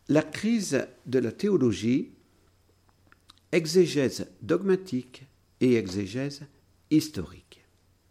La crise de la théologie, exégèse dogmatique et exégèse historique.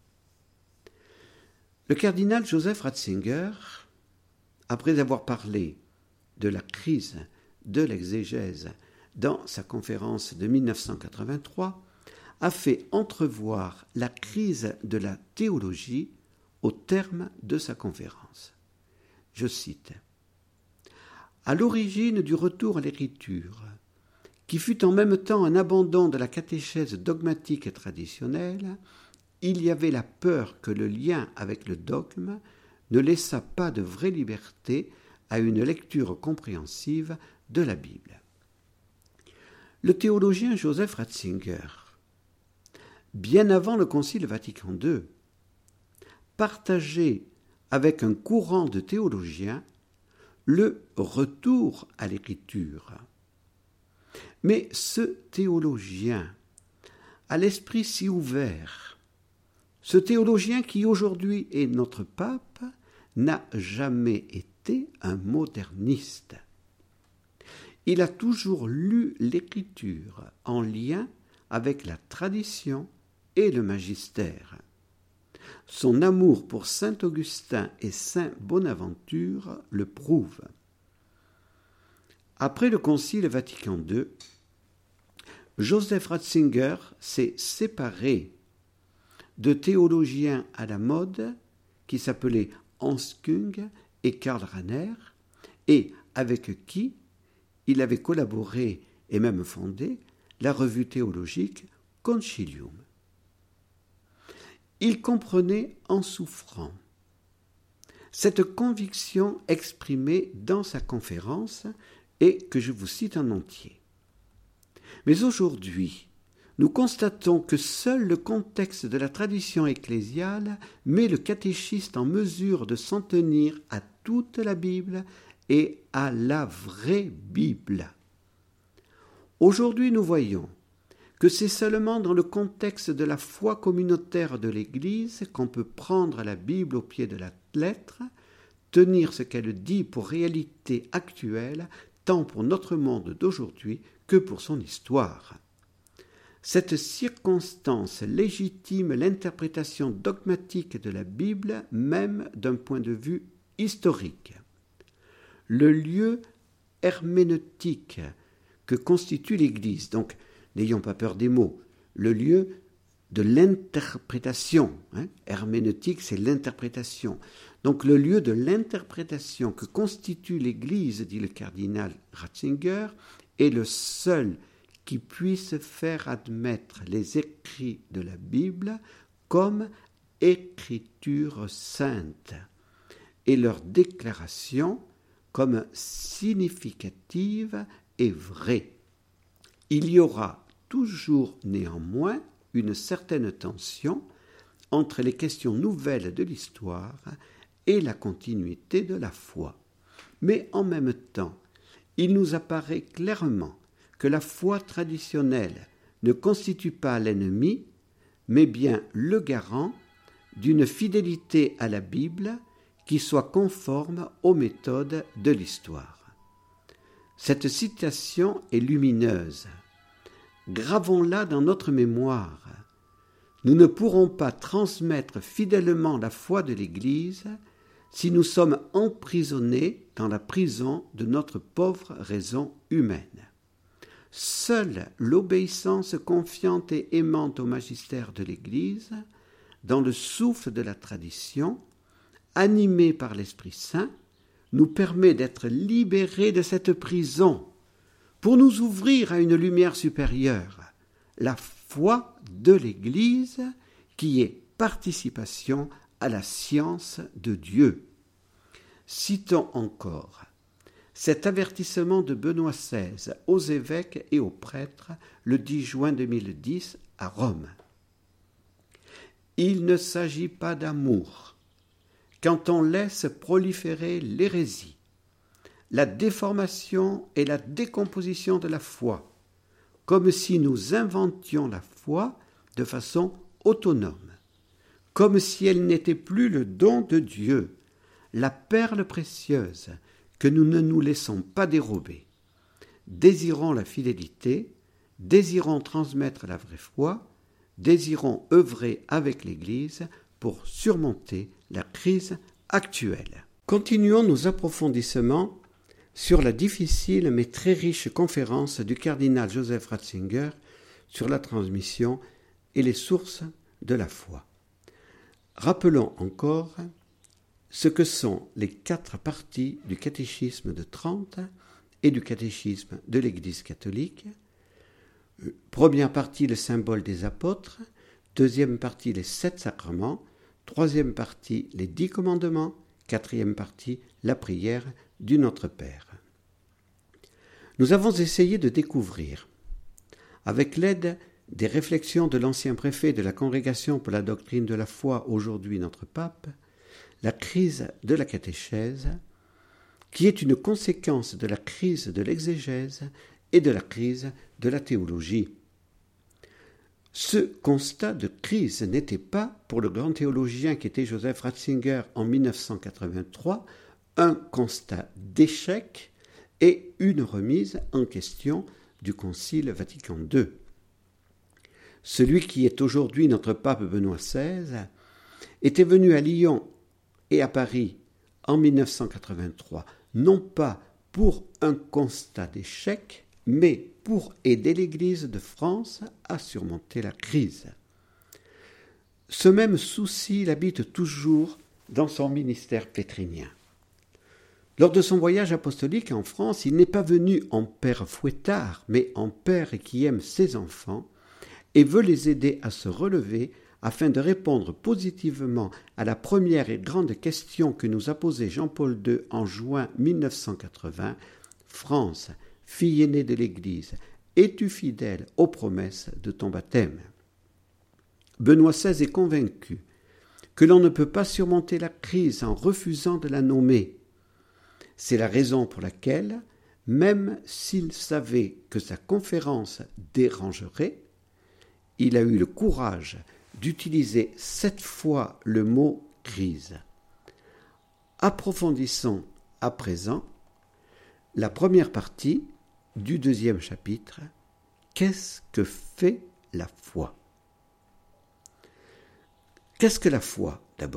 Le cardinal Joseph Ratzinger, après avoir parlé de la crise de l'exégèse dans sa conférence de 1983, a fait entrevoir la crise de la théologie au terme de sa conférence. Je cite : « À l'origine du retour à l'écriture, qui fut en même temps un abandon de la catéchèse dogmatique et traditionnelle, il y avait la peur que le lien avec le dogme ne laissât pas de vraie liberté à une lecture compréhensive de la Bible. » Le théologien Joseph Ratzinger, bien avant le Concile Vatican II, partageait avec un courant de théologiens le retour à l'écriture. Mais ce théologien, à l'esprit si ouvert, ce théologien qui aujourd'hui est notre pape, n'a jamais été un moderniste. Il a toujours lu l'écriture en lien avec la tradition et le magistère. Son amour pour saint Augustin et saint Bonaventure le prouve. Après le Concile Vatican II, Joseph Ratzinger s'est séparé de théologiens à la mode qui s'appelaient Hans Küng et Karl Rahner et avec qui il avait collaboré et même fondé la revue théologique Concilium. Il comprenait en souffrant cette conviction exprimée dans sa conférence et que je vous cite en entier. Mais aujourd'hui, nous constatons que seul le contexte de la tradition ecclésiale met le catéchiste en mesure de s'en tenir à toute la Bible et à la vraie Bible. Aujourd'hui, nous voyons que c'est seulement dans le contexte de la foi communautaire de l'Église qu'on peut prendre la Bible au pied de la lettre, tenir ce qu'elle dit pour réalité actuelle, tant pour notre monde d'aujourd'hui que pour son histoire. Cette circonstance légitime l'interprétation dogmatique de la Bible, même d'un point de vue historique. Le lieu herméneutique que constitue l'Église, donc n'ayons pas peur des mots, le lieu de l'interprétation, herméneutique c'est l'interprétation, donc le lieu de l'interprétation que constitue l'Église, dit le cardinal Ratzinger, est le seul qui puisse faire admettre les écrits de la Bible comme écriture sainte et leur déclaration comme significative et vraie. Il y aura toujours néanmoins une certaine tension entre les questions nouvelles de l'histoire et la continuité de la foi. Mais en même temps, il nous apparaît clairement que la foi traditionnelle ne constitue pas l'ennemi, mais bien le garant d'une fidélité à la Bible qui soit conforme aux méthodes de l'histoire. Cette citation est lumineuse. Gravons-la dans notre mémoire. Nous ne pourrons pas transmettre fidèlement la foi de l'Église si nous sommes emprisonnés dans la prison de notre pauvre raison humaine. Seule l'obéissance confiante et aimante au magistère de l'Église, dans le souffle de la tradition, animée par l'Esprit Saint, nous permet d'être libérés de cette prison pour nous ouvrir à une lumière supérieure, la foi de l'Église qui est participation à la science de Dieu. Citons encore cet avertissement de Benoît XVI aux évêques et aux prêtres le 10 juin 2010 à Rome. Il ne s'agit pas d'amour quand on laisse proliférer l'hérésie, la déformation et la décomposition de la foi, comme si nous inventions la foi de façon autonome, comme si elle n'était plus le don de Dieu, la perle précieuse que nous ne nous laissons pas dérober. Désirons la fidélité, désirons transmettre la vraie foi, désirons œuvrer avec l'Église pour surmonter la crise actuelle. Continuons nos approfondissements sur la difficile mais très riche conférence du cardinal Joseph Ratzinger sur la transmission et les sources de la foi. Rappelons encore ce que sont les 4 parties du catéchisme de Trente et du catéchisme de l'Église catholique. Première partie, le symbole des apôtres. Deuxième partie, les 7 sacrements. Troisième partie, les 10 commandements. Quatrième partie, la prière du Notre Père. Nous avons essayé de découvrir, avec l'aide des réflexions de l'ancien préfet de la Congrégation pour la doctrine de la foi, aujourd'hui notre pape, la crise de la catéchèse, qui est une conséquence de la crise de l'exégèse et de la crise de la théologie. Ce constat de crise n'était pas, pour le grand théologien qui était Joseph Ratzinger en 1983, un constat d'échec et une remise en question du Concile Vatican II. Celui qui est aujourd'hui notre pape Benoît XVI était venu à Lyon et à Paris en 1983, non pas pour un constat d'échec, mais pour aider l'Église de France à surmonter la crise. Ce même souci l'habite toujours dans son ministère pétrinien. Lors de son voyage apostolique en France, il n'est pas venu en père fouettard, mais en père qui aime ses enfants et veut les aider à se relever afin de répondre positivement à la première et grande question que nous a posée Jean-Paul II en juin 1980. France, fille aînée de l'Église, es-tu fidèle aux promesses de ton baptême ? Benoît XVI est convaincu que l'on ne peut pas surmonter la crise en refusant de la nommer. C'est la raison pour laquelle, même s'il savait que sa conférence dérangerait, il a eu le courage d'utiliser 7 fois le mot « crise ». Approfondissons à présent la première partie du 2e chapitre. Qu'est-ce que fait la foi ? Qu'est-ce que la foi, d'abord ?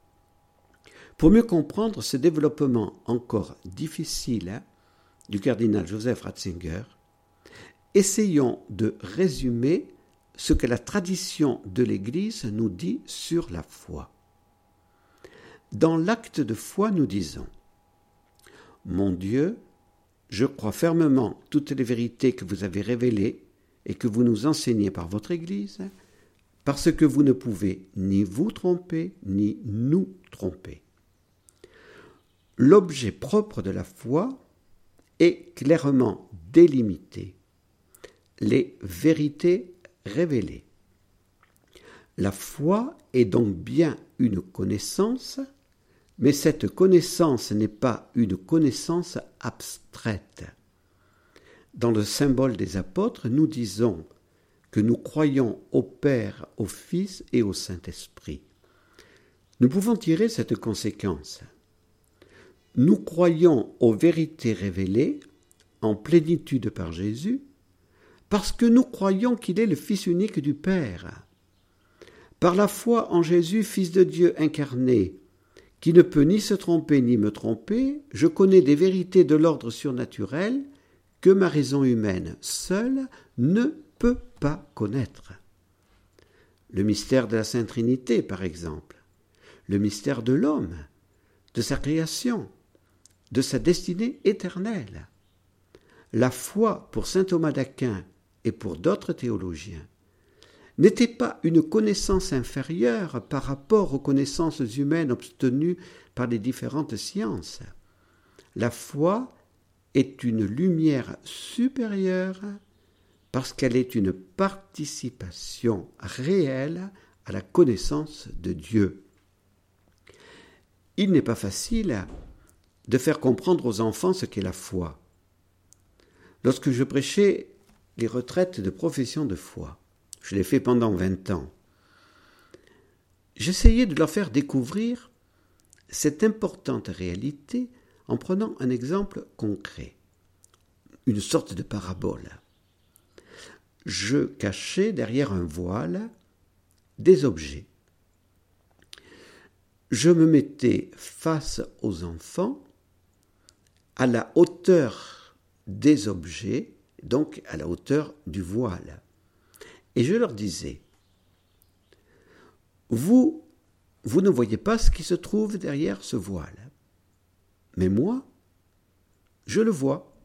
Pour mieux comprendre ce développement encore difficile du cardinal Joseph Ratzinger, essayons de résumer ce que la tradition de l'Église nous dit sur la foi. Dans l'acte de foi, nous disons « Mon Dieu, je crois fermement toutes les vérités que vous avez révélées et que vous nous enseignez par votre Église, parce que vous ne pouvez ni vous tromper, ni nous tromper. » L'objet propre de la foi est clairement délimité. Les vérités révélées. La foi est donc bien une connaissance, mais cette connaissance n'est pas une connaissance abstraite. Dans le symbole des apôtres, nous disons que nous croyons au Père, au Fils et au Saint-Esprit. Nous pouvons tirer cette conséquence. Nous croyons aux vérités révélées en plénitude par Jésus, parce que nous croyons qu'il est le Fils unique du Père. Par la foi en Jésus, Fils de Dieu incarné, qui ne peut ni se tromper ni me tromper, je connais des vérités de l'ordre surnaturel que ma raison humaine seule ne peut pas connaître. Le mystère de la Sainte Trinité, par exemple, le mystère de l'homme, de sa création, de sa destinée éternelle. La foi, pour saint Thomas d'Aquin et pour d'autres théologiens, n'était pas une connaissance inférieure par rapport aux connaissances humaines obtenues par les différentes sciences. La foi est une lumière supérieure parce qu'elle est une participation réelle à la connaissance de Dieu. Il n'est pas facile de faire comprendre aux enfants ce qu'est la foi. Lorsque je prêchais les retraites de profession de foi, je l'ai fait pendant 20 ans, j'essayais de leur faire découvrir cette importante réalité en prenant un exemple concret, une sorte de parabole. Je cachais derrière un voile des objets. Je me mettais face aux enfants à la hauteur des objets, donc à la hauteur du voile. Et je leur disais, vous ne voyez pas ce qui se trouve derrière ce voile. Mais moi, je le vois.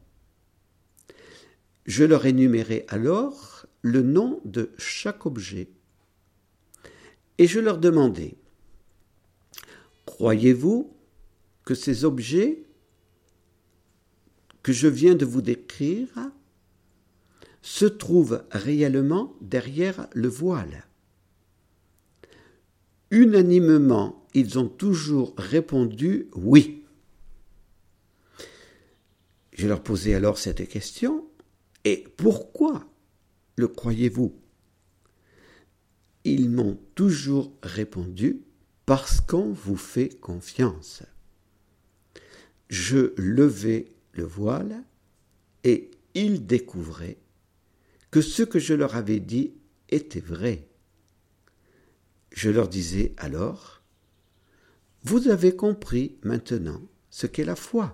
Je leur énumérais alors le nom de chaque objet. Et je leur demandais, croyez-vous que ces objets que je viens de vous décrire se trouvent réellement derrière le voile? Unanimement, ils ont toujours répondu oui. Je leur posais alors cette question, et pourquoi le croyez-vous? Ils m'ont toujours répondu parce qu'on vous fait confiance. Je levais le voile et ils découvraient que ce que je leur avais dit était vrai. Je leur disais alors, vous avez compris maintenant ce qu'est la foi.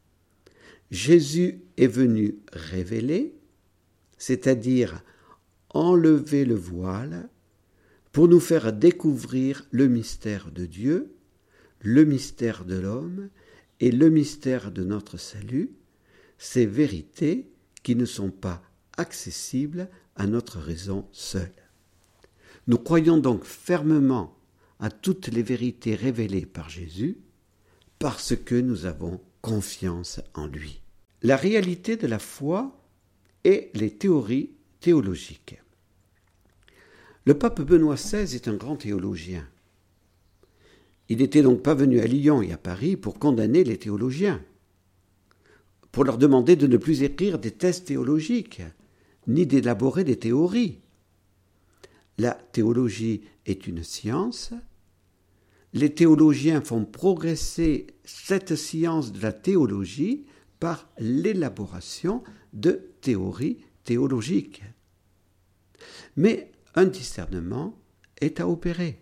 Jésus est venu révéler, c'est-à-dire enlever le voile pour nous faire découvrir le mystère de Dieu, le mystère de l'homme et le mystère de notre salut, ces vérités qui ne sont pas accessibles à notre raison seule. Nous croyons donc fermement à toutes les vérités révélées par Jésus parce que nous avons confiance en lui. La réalité de la foi et les théories théologiques. Le pape Benoît XVI est un grand théologien. Il n'était donc pas venu à Lyon et à Paris pour condamner les théologiens, pour leur demander de ne plus écrire des thèses théologiques, ni d'élaborer des théories. La théologie est une science. Les théologiens font progresser cette science de la théologie par l'élaboration de théories théologiques. Mais un discernement est à opérer.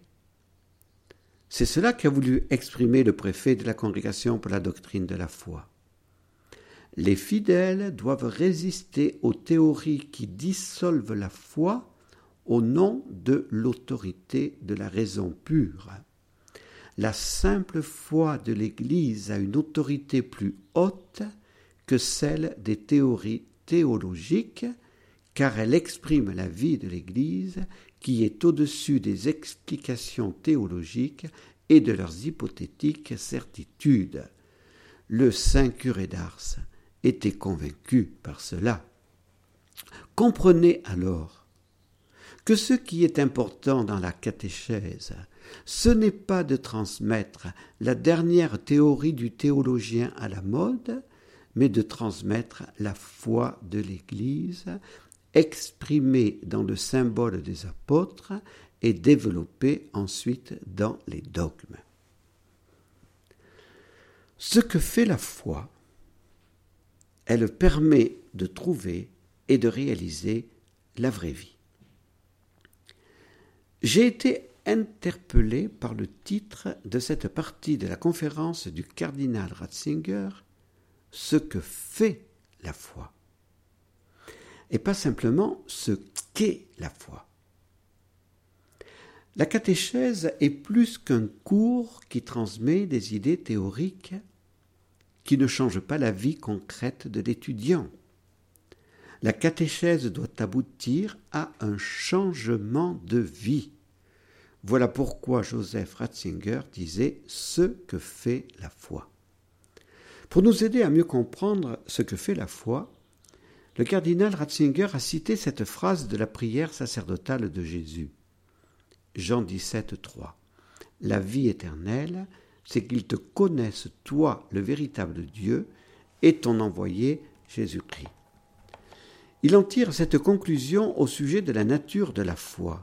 C'est cela qu'a voulu exprimer le préfet de la Congrégation pour la doctrine de la foi. Les fidèles doivent résister aux théories qui dissolvent la foi au nom de l'autorité de la raison pure. La simple foi de l'Église a une autorité plus haute que celle des théories théologiques, car elle exprime la vie de l'Église qui est au-dessus des explications théologiques et de leurs hypothétiques certitudes. Le saint curé d'Ars était convaincu par cela. Comprenez alors que ce qui est important dans la catéchèse, ce n'est pas de transmettre la dernière théorie du théologien à la mode, mais de transmettre la foi de l'Église, exprimée dans le symbole des apôtres et développée ensuite dans les dogmes. Ce que fait la foi, elle permet de trouver et de réaliser la vraie vie. J'ai été interpellé par le titre de cette partie de la conférence du cardinal Ratzinger, « Ce que fait la foi », et pas simplement ce qu'est la foi. La catéchèse est plus qu'un cours qui transmet des idées théoriques qui ne changent pas la vie concrète de l'étudiant. La catéchèse doit aboutir à un changement de vie. Voilà pourquoi Joseph Ratzinger disait « ce que fait la foi ». Pour nous aider à mieux comprendre ce que fait la foi, le cardinal Ratzinger a cité cette phrase de la prière sacerdotale de Jésus. Jean 17, 3. « La vie éternelle, c'est qu'ils te connaissent, toi, le véritable Dieu, et ton envoyé, Jésus-Christ. » Il en tire cette conclusion au sujet de la nature de la foi.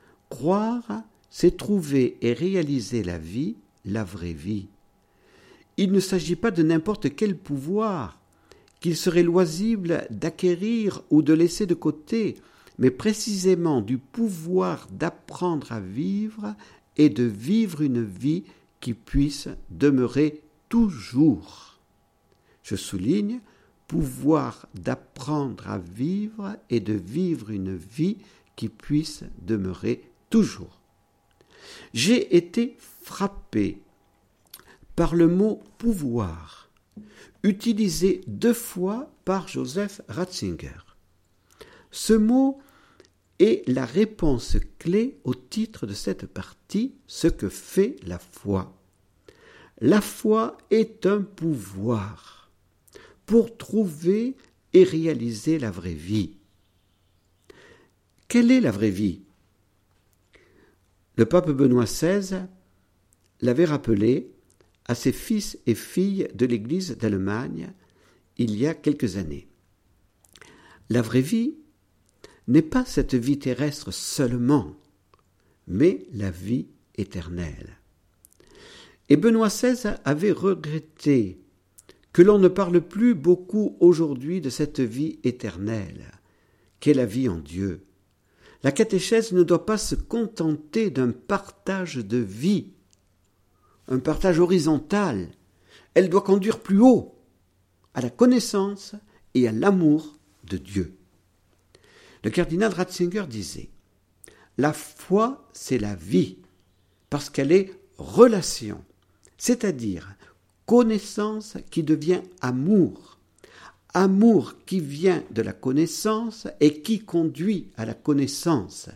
Croire, c'est trouver et réaliser la vie, la vraie vie. il ne s'agit pas de n'importe quel pouvoir qu'il serait loisible d'acquérir ou de laisser de côté, mais précisément du pouvoir d'apprendre à vivre et de vivre une vie qui puisse demeurer toujours. Je souligne, pouvoir d'apprendre à vivre et de vivre une vie qui puisse demeurer toujours. J'ai été frappé par le mot « pouvoir », utilisé 2 fois par Joseph Ratzinger. Ce mot est la réponse clé au titre de cette partie, ce que fait la foi. La foi est un pouvoir pour trouver et réaliser la vraie vie. Quelle est la vraie vie ? Le pape Benoît XVI l'avait rappelé à ses fils et filles de l'Église d'Allemagne il y a quelques années. La vraie vie n'est pas cette vie terrestre seulement, mais la vie éternelle. Et Benoît XVI avait regretté que l'on ne parle plus beaucoup aujourd'hui de cette vie éternelle, qu'est la vie en Dieu. La catéchèse ne doit pas se contenter d'un partage de vie, un partage horizontal. Elle doit conduire plus haut, à la connaissance et à l'amour de Dieu. Le cardinal Ratzinger disait « La foi, c'est la vie, parce qu'elle est relation, c'est-à-dire connaissance qui devient amour, amour qui vient de la connaissance et qui conduit à la connaissance.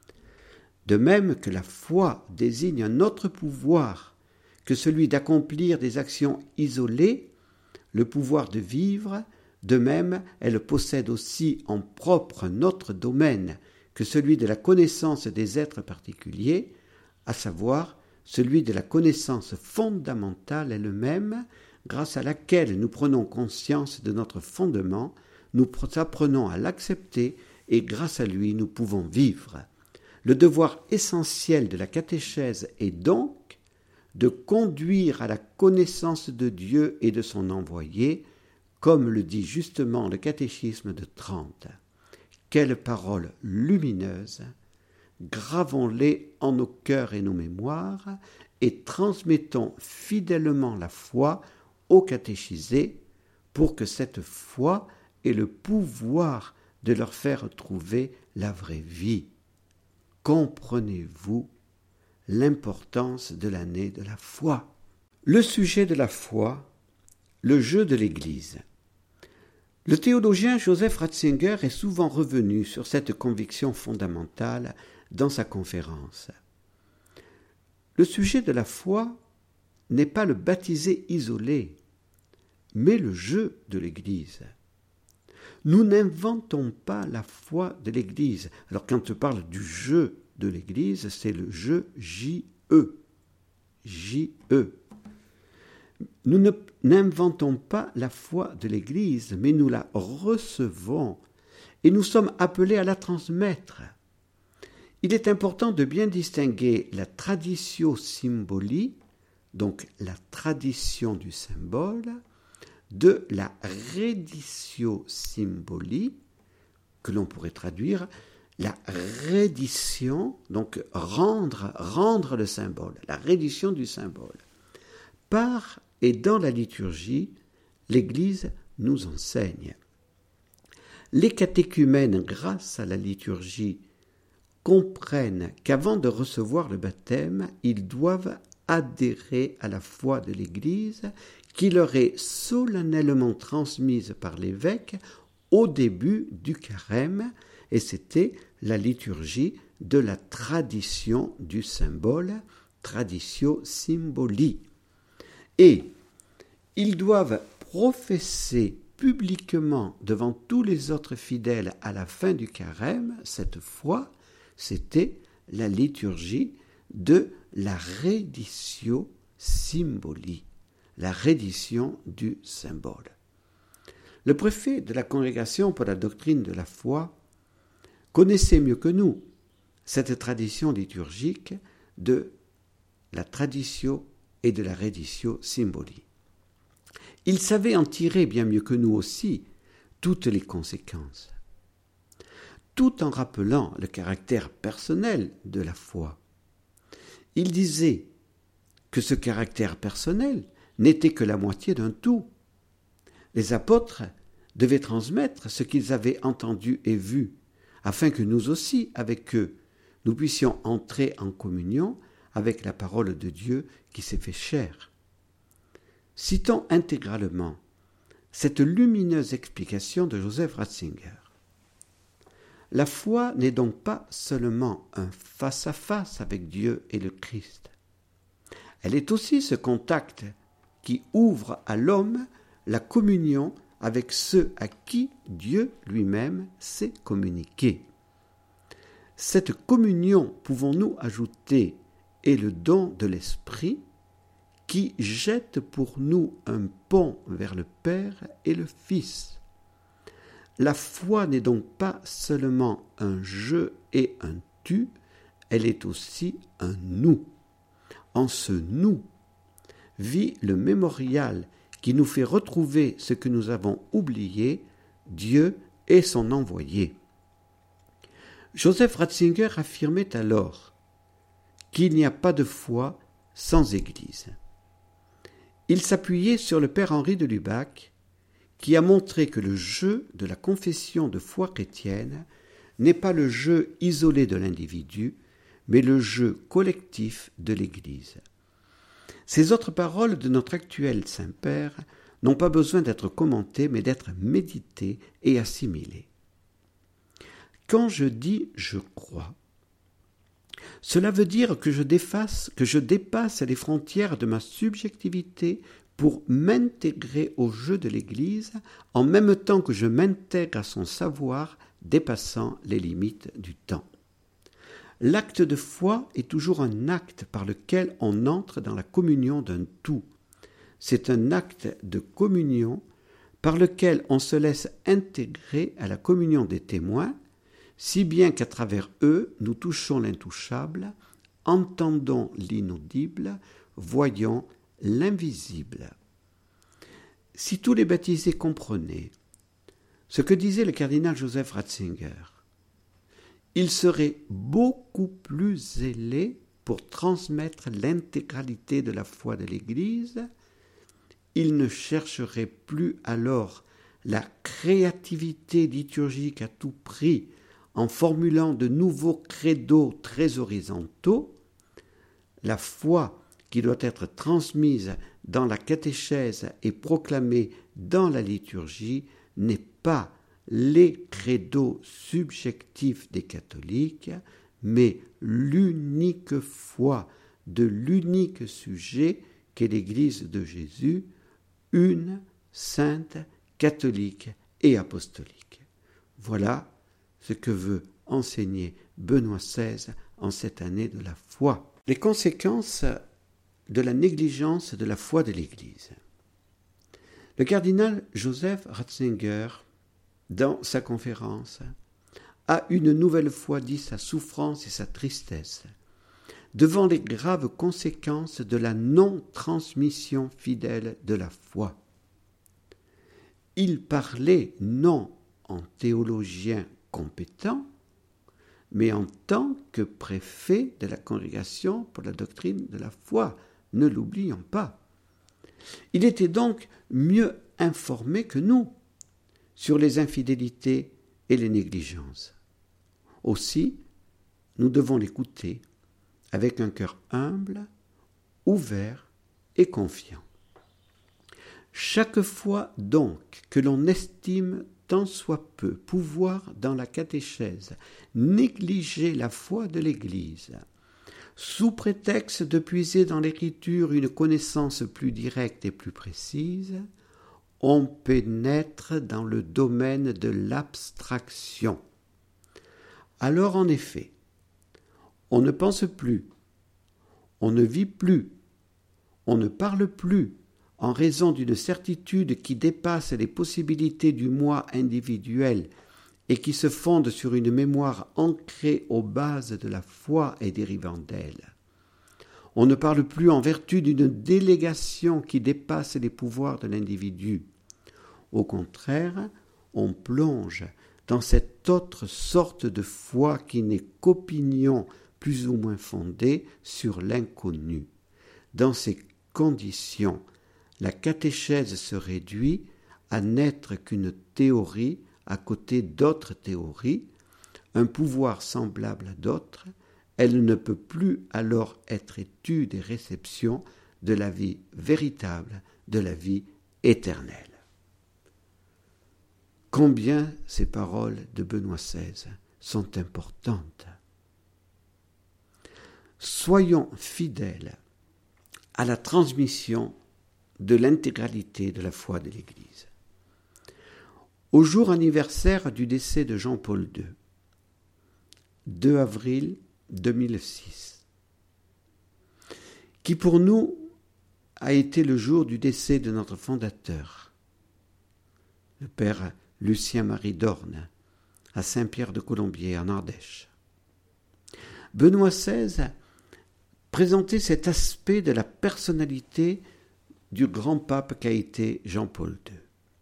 De même que la foi désigne un autre pouvoir que celui d'accomplir des actions isolées, le pouvoir de vivre, de même elle possède aussi en propre un autre domaine que celui de la connaissance des êtres particuliers, à savoir celui de la connaissance fondamentale elle-même, grâce à laquelle nous prenons conscience de notre fondement, nous apprenons à l'accepter et grâce à lui nous pouvons vivre. Le devoir essentiel de la catéchèse est donc de conduire à la connaissance de Dieu et de son envoyé, comme le dit justement le catéchisme de Trente. Quelles paroles lumineuses! Gravons-les en nos cœurs et nos mémoires et transmettons fidèlement la foi aux catéchisés pour que cette foi ait le pouvoir de leur faire trouver la vraie vie. Comprenez-vous l'importance de l'année de la foi? Le sujet de la foi, le jeu de l'Église. Le théologien Joseph Ratzinger est souvent revenu sur cette conviction fondamentale dans sa conférence. Le sujet de la foi n'est pas le baptisé isolé, mais le jeu de l'Église. Nous n'inventons pas la foi de l'Église. Alors quand on parle du jeu de l'Église, c'est le jeu J-E. J-E. Nous n'inventons pas la foi de l'Église, mais nous la recevons et nous sommes appelés à la transmettre. Il est important de bien distinguer la traditio symboli, donc la tradition du symbole, de la reditio symboli, que l'on pourrait traduire la reddition, donc rendre le symbole, la reddition du symbole. Par et dans la liturgie, l'Église nous enseigne. Les catéchumènes, grâce à la liturgie, comprennent qu'avant de recevoir le baptême, ils doivent adhérer à la foi de l'Église qui leur est solennellement transmise par l'évêque au début du carême, et c'était la liturgie de la tradition du symbole, traditio symboli. Et ils doivent professer publiquement devant tous les autres fidèles à la fin du carême cette foi. C'était la liturgie de la reditio symboli, la reddition du symbole. Le préfet de la Congrégation pour la doctrine de la foi connaissait mieux que nous cette tradition liturgique de la traditio et de la reditio symboli. Il savait en tirer bien mieux que nous aussi toutes les conséquences, tout en rappelant le caractère personnel de la foi. Il disait que ce caractère personnel n'était que la moitié d'un tout. Les apôtres devaient transmettre ce qu'ils avaient entendu et vu, afin que nous aussi, avec eux, nous puissions entrer en communion avec la parole de Dieu qui s'est fait chair. Citons intégralement cette lumineuse explication de Joseph Ratzinger. La foi n'est donc pas seulement un face-à-face avec Dieu et le Christ. Elle est aussi ce contact qui ouvre à l'homme la communion avec ceux à qui Dieu lui-même s'est communiqué. Cette communion, pouvons-nous ajouter, est le don de l'Esprit qui jette pour nous un pont vers le Père et le Fils. La foi n'est donc pas seulement un je et un tu, elle est aussi un nous. En ce nous vit le mémorial qui nous fait retrouver ce que nous avons oublié, Dieu et son envoyé. Joseph Ratzinger affirmait alors qu'il n'y a pas de foi sans Église. Il s'appuyait sur le père Henri de Lubac, qui a montré que le jeu de la confession de foi chrétienne n'est pas le jeu isolé de l'individu, mais le jeu collectif de l'Église. Ces autres paroles de notre actuel Saint-Père n'ont pas besoin d'être commentées, mais d'être méditées et assimilées. Quand je dis « je crois », cela veut dire que je dépasse les frontières de ma subjectivité pour m'intégrer au jeu de l'Église en même temps que je m'intègre à son savoir dépassant les limites du temps. L'acte de foi est toujours un acte par lequel on entre dans la communion d'un tout. C'est un acte de communion par lequel on se laisse intégrer à la communion des témoins, si bien qu'à travers eux, nous touchons l'intouchable, entendons l'inaudible, voyons l'invisible. Si tous les baptisés comprenaient ce que disait le cardinal Joseph Ratzinger, ils seraient beaucoup plus zélés pour transmettre l'intégralité de la foi de l'Église. Ils ne chercheraient plus alors la créativité liturgique à tout prix en formulant de nouveaux credos très horizontaux. La foi qui doit être transmise dans la catéchèse et proclamée dans la liturgie n'est pas les credos subjectifs des catholiques, mais l'unique foi de l'unique sujet qu'est l'Église de Jésus, une, sainte, catholique et apostolique. Voilà ce que veut enseigner Benoît XVI en cette année de la foi. Les conséquences de la négligence de la foi de l'Église. Le cardinal Joseph Ratzinger, dans sa conférence, a une nouvelle fois dit sa souffrance et sa tristesse devant les graves conséquences de la non-transmission fidèle de la foi. Il parlait non en théologien compétent, mais en tant que préfet de la Congrégation pour la doctrine de la foi, ne l'oublions pas. Il était donc mieux informé que nous sur les infidélités et les négligences. Aussi, nous devons l'écouter avec un cœur humble, ouvert et confiant. Chaque fois donc que l'on estime tant soit peu pouvoir dans la catéchèse négliger la foi de l'Église, sous prétexte de puiser dans l'Écriture une connaissance plus directe et plus précise, on pénètre dans le domaine de l'abstraction. Alors en effet, on ne pense plus, on ne vit plus, on ne parle plus, en raison d'une certitude qui dépasse les possibilités du moi individuel et qui se fonde sur une mémoire ancrée aux bases de la foi et dérivant d'elle. On ne parle plus en vertu d'une délégation qui dépasse les pouvoirs de l'individu. Au contraire, on plonge dans cette autre sorte de foi qui n'est qu'opinion plus ou moins fondée sur l'inconnu. Dans ces conditions, la catéchèse se réduit à n'être qu'une théorie à côté d'autres théories, un pouvoir semblable à d'autres. Elle ne peut plus alors être étude et réception de la vie véritable, de la vie éternelle. Combien ces paroles de Benoît XVI sont importantes. Soyons fidèles à la transmission de l'intégralité de la foi de l'Église. Au jour anniversaire du décès de Jean-Paul II, 2 avril 2006, qui pour nous a été le jour du décès de notre fondateur, le père Lucien-Marie Dorne, à Saint-Pierre-de-Colombier, en Ardèche. Benoît XVI présentait cet aspect de la personnalité du grand pape qu'a été Jean-Paul II.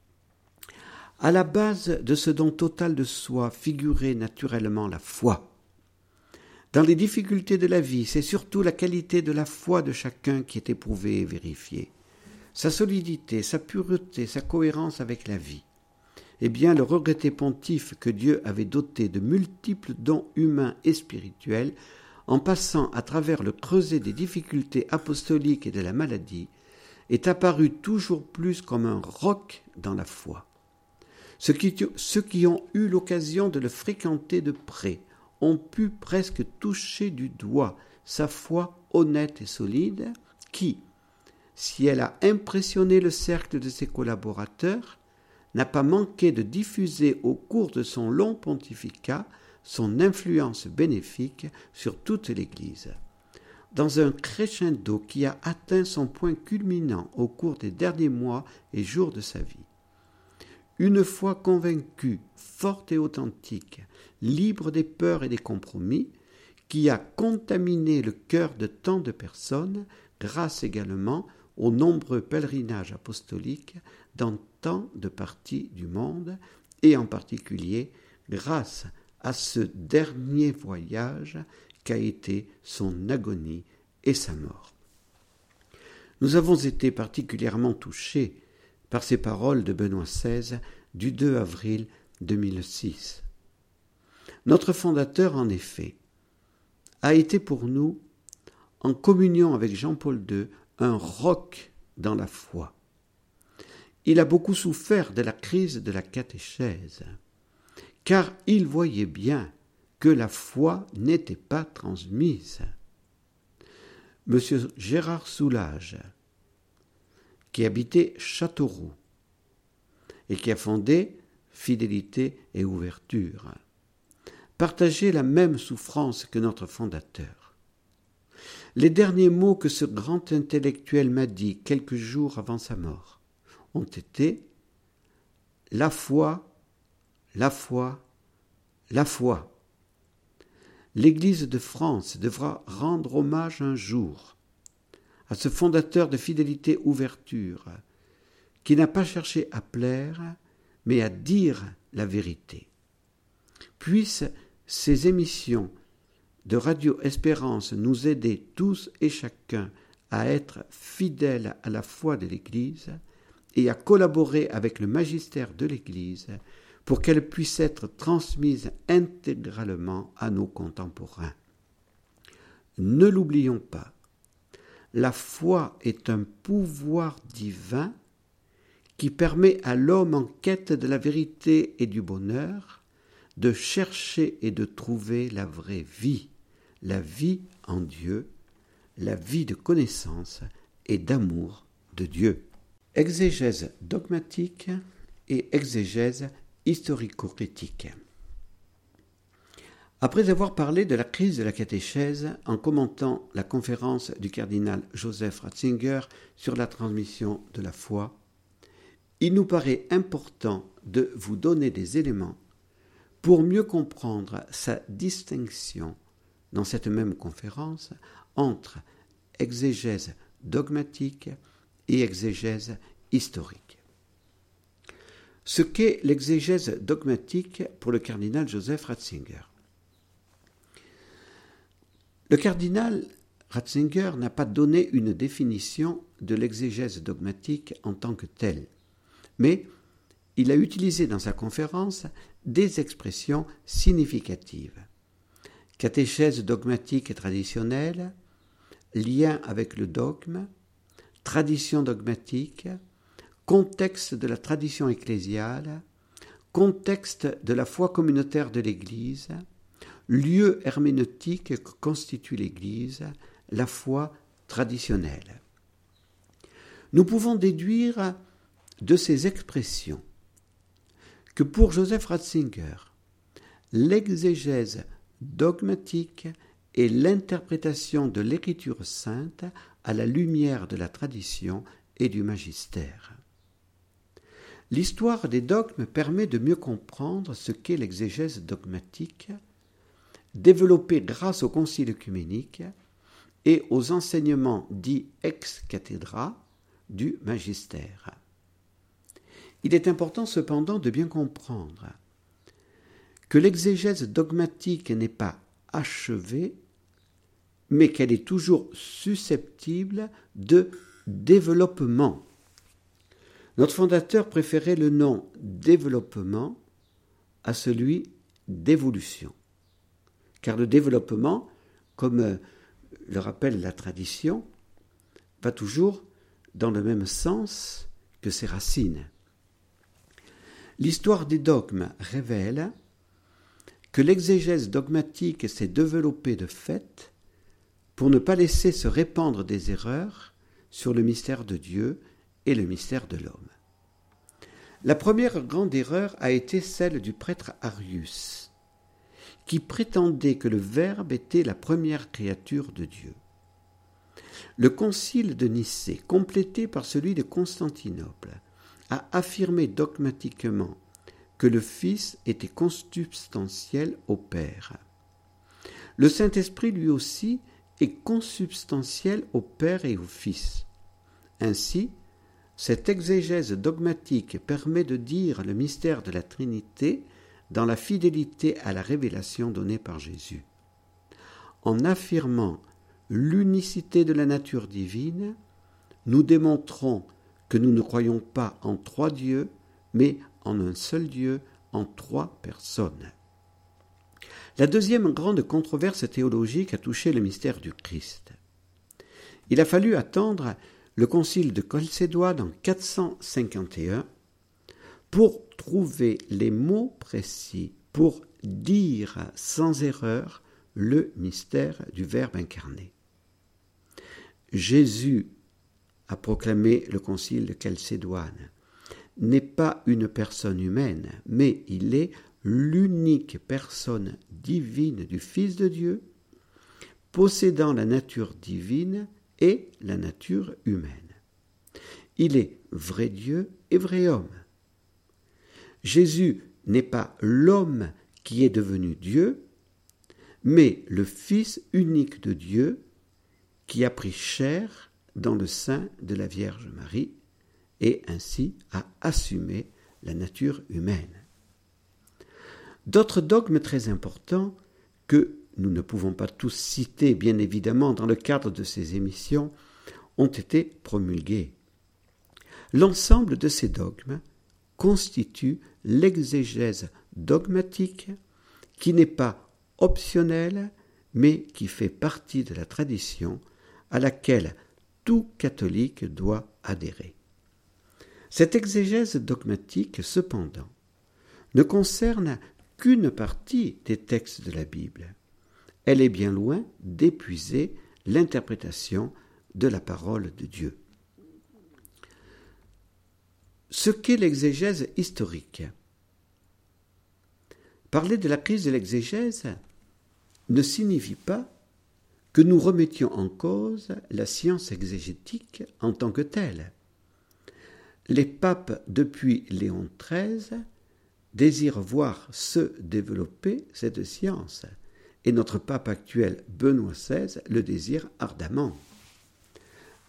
À la base de ce don total de soi figurait naturellement la foi. Dans les difficultés de la vie, c'est surtout la qualité de la foi de chacun qui est éprouvée et vérifiée. Sa solidité, sa pureté, sa cohérence avec la vie. Eh bien, le regretté pontife que Dieu avait doté de multiples dons humains et spirituels, en passant à travers le creuset des difficultés apostoliques et de la maladie, est apparu toujours plus comme un roc dans la foi. Ceux qui ont eu l'occasion de le fréquenter de près ont pu presque toucher du doigt sa foi honnête et solide qui, si elle a impressionné le cercle de ses collaborateurs, n'a pas manqué de diffuser au cours de son long pontificat son influence bénéfique sur toute l'Église. Dans un crescendo qui a atteint son point culminant au cours des derniers mois et jours de sa vie. Une foi convaincue, forte et authentique, libre des peurs et des compromis, qui a contaminé le cœur de tant de personnes, grâce également aux nombreux pèlerinages apostoliques dans tant de parties du monde, et en particulier grâce à ce dernier voyage qu'a été son agonie et sa mort. Nous avons été particulièrement touchés par ces paroles de Benoît XVI du 2 avril 2006. Notre fondateur, en effet, a été pour nous, en communion avec Jean-Paul II, un roc dans la foi. Il a beaucoup souffert de la crise de la catéchèse, car il voyait bien que la foi n'était pas transmise. Monsieur Gérard Soulage, qui habitait Châteauroux et qui a fondé Fidélité et Ouverture, partageait la même souffrance que notre fondateur. Les derniers mots que ce grand intellectuel m'a dit quelques jours avant sa mort ont été « la foi, la foi, la foi ». L'Église de France devra rendre hommage un jour à ce fondateur de Fidélité Ouverture qui n'a pas cherché à plaire, mais à dire la vérité. Puissent ces émissions de Radio Espérance nous aider tous et chacun à être fidèles à la foi de l'Église et à collaborer avec le magistère de l'Église pour qu'elle puisse être transmise intégralement à nos contemporains. Ne l'oublions pas, la foi est un pouvoir divin qui permet à l'homme en quête de la vérité et du bonheur de chercher et de trouver la vraie vie, la vie en Dieu, la vie de connaissance et d'amour de Dieu. Exégèse dogmatique et exégèse historico-critique. Après avoir parlé de la crise de la catéchèse en commentant la conférence du cardinal Joseph Ratzinger sur la transmission de la foi, il nous paraît important de vous donner des éléments pour mieux comprendre sa distinction dans cette même conférence entre exégèse dogmatique et exégèse historique. Ce qu'est l'exégèse dogmatique pour le cardinal Joseph Ratzinger. Le cardinal Ratzinger n'a pas donné une définition de l'exégèse dogmatique en tant que telle, mais il a utilisé dans sa conférence des expressions significatives. Catéchèse dogmatique et traditionnelle, lien avec le dogme, tradition dogmatique, contexte de la tradition ecclésiale, contexte de la foi communautaire de l'Église, lieu herméneutique que constitue l'Église, la foi traditionnelle. Nous pouvons déduire de ces expressions que pour Joseph Ratzinger, l'exégèse dogmatique est l'interprétation de l'Écriture sainte à la lumière de la tradition et du magistère. L'histoire des dogmes permet de mieux comprendre ce qu'est l'exégèse dogmatique, développée grâce au concile œcuménique et aux enseignements dits ex cathedra du magistère. Il est important cependant de bien comprendre que l'exégèse dogmatique n'est pas achevée, mais qu'elle est toujours susceptible de développement. Notre fondateur préférait le nom développement à celui d'évolution, car le développement, comme le rappelle la tradition, va toujours dans le même sens que ses racines. L'histoire des dogmes révèle que l'exégèse dogmatique s'est développée de fait pour ne pas laisser se répandre des erreurs sur le mystère de Dieu et le mystère de l'homme. La première grande erreur a été celle du prêtre Arius, qui prétendait que le Verbe était la première créature de Dieu. Le concile de Nicée, complété par celui de Constantinople, a affirmé dogmatiquement que le Fils était consubstantiel au Père. Le Saint-Esprit, lui aussi, est consubstantiel au Père et au Fils. Ainsi, cette exégèse dogmatique permet de dire le mystère de la Trinité dans la fidélité à la révélation donnée par Jésus. En affirmant l'unicité de la nature divine, nous démontrons que nous ne croyons pas en trois dieux, mais en un seul Dieu, en trois personnes. La deuxième grande controverse théologique a touché le mystère du Christ. Il a fallu attendre le concile de Chalcédoine en 451 pour trouver les mots précis pour dire sans erreur le mystère du Verbe incarné. Jésus, a proclamé le concile de Chalcédoine, n'est pas une personne humaine, mais il est l'unique personne divine du Fils de Dieu, possédant la nature divine et la nature humaine. Il est vrai Dieu et vrai homme. Jésus n'est pas l'homme qui est devenu Dieu, mais le Fils unique de Dieu qui a pris chair dans le sein de la Vierge Marie et ainsi a assumé la nature humaine. D'autres dogmes très importants que nous ne pouvons pas tous citer, bien évidemment, dans le cadre de ces émissions, ont été promulgués. L'ensemble de ces dogmes constitue l'exégèse dogmatique qui n'est pas optionnelle, mais qui fait partie de la tradition à laquelle tout catholique doit adhérer. Cette exégèse dogmatique, cependant, ne concerne qu'une partie des textes de la Bible. Elle est bien loin d'épuiser l'interprétation de la parole de Dieu. Ce qu'est l'exégèse historique. Parler de la crise de l'exégèse ne signifie pas que nous remettions en cause la science exégétique en tant que telle. Les papes depuis Léon XIII désirent voir se développer cette science, et notre pape actuel, Benoît XVI, le désire ardemment.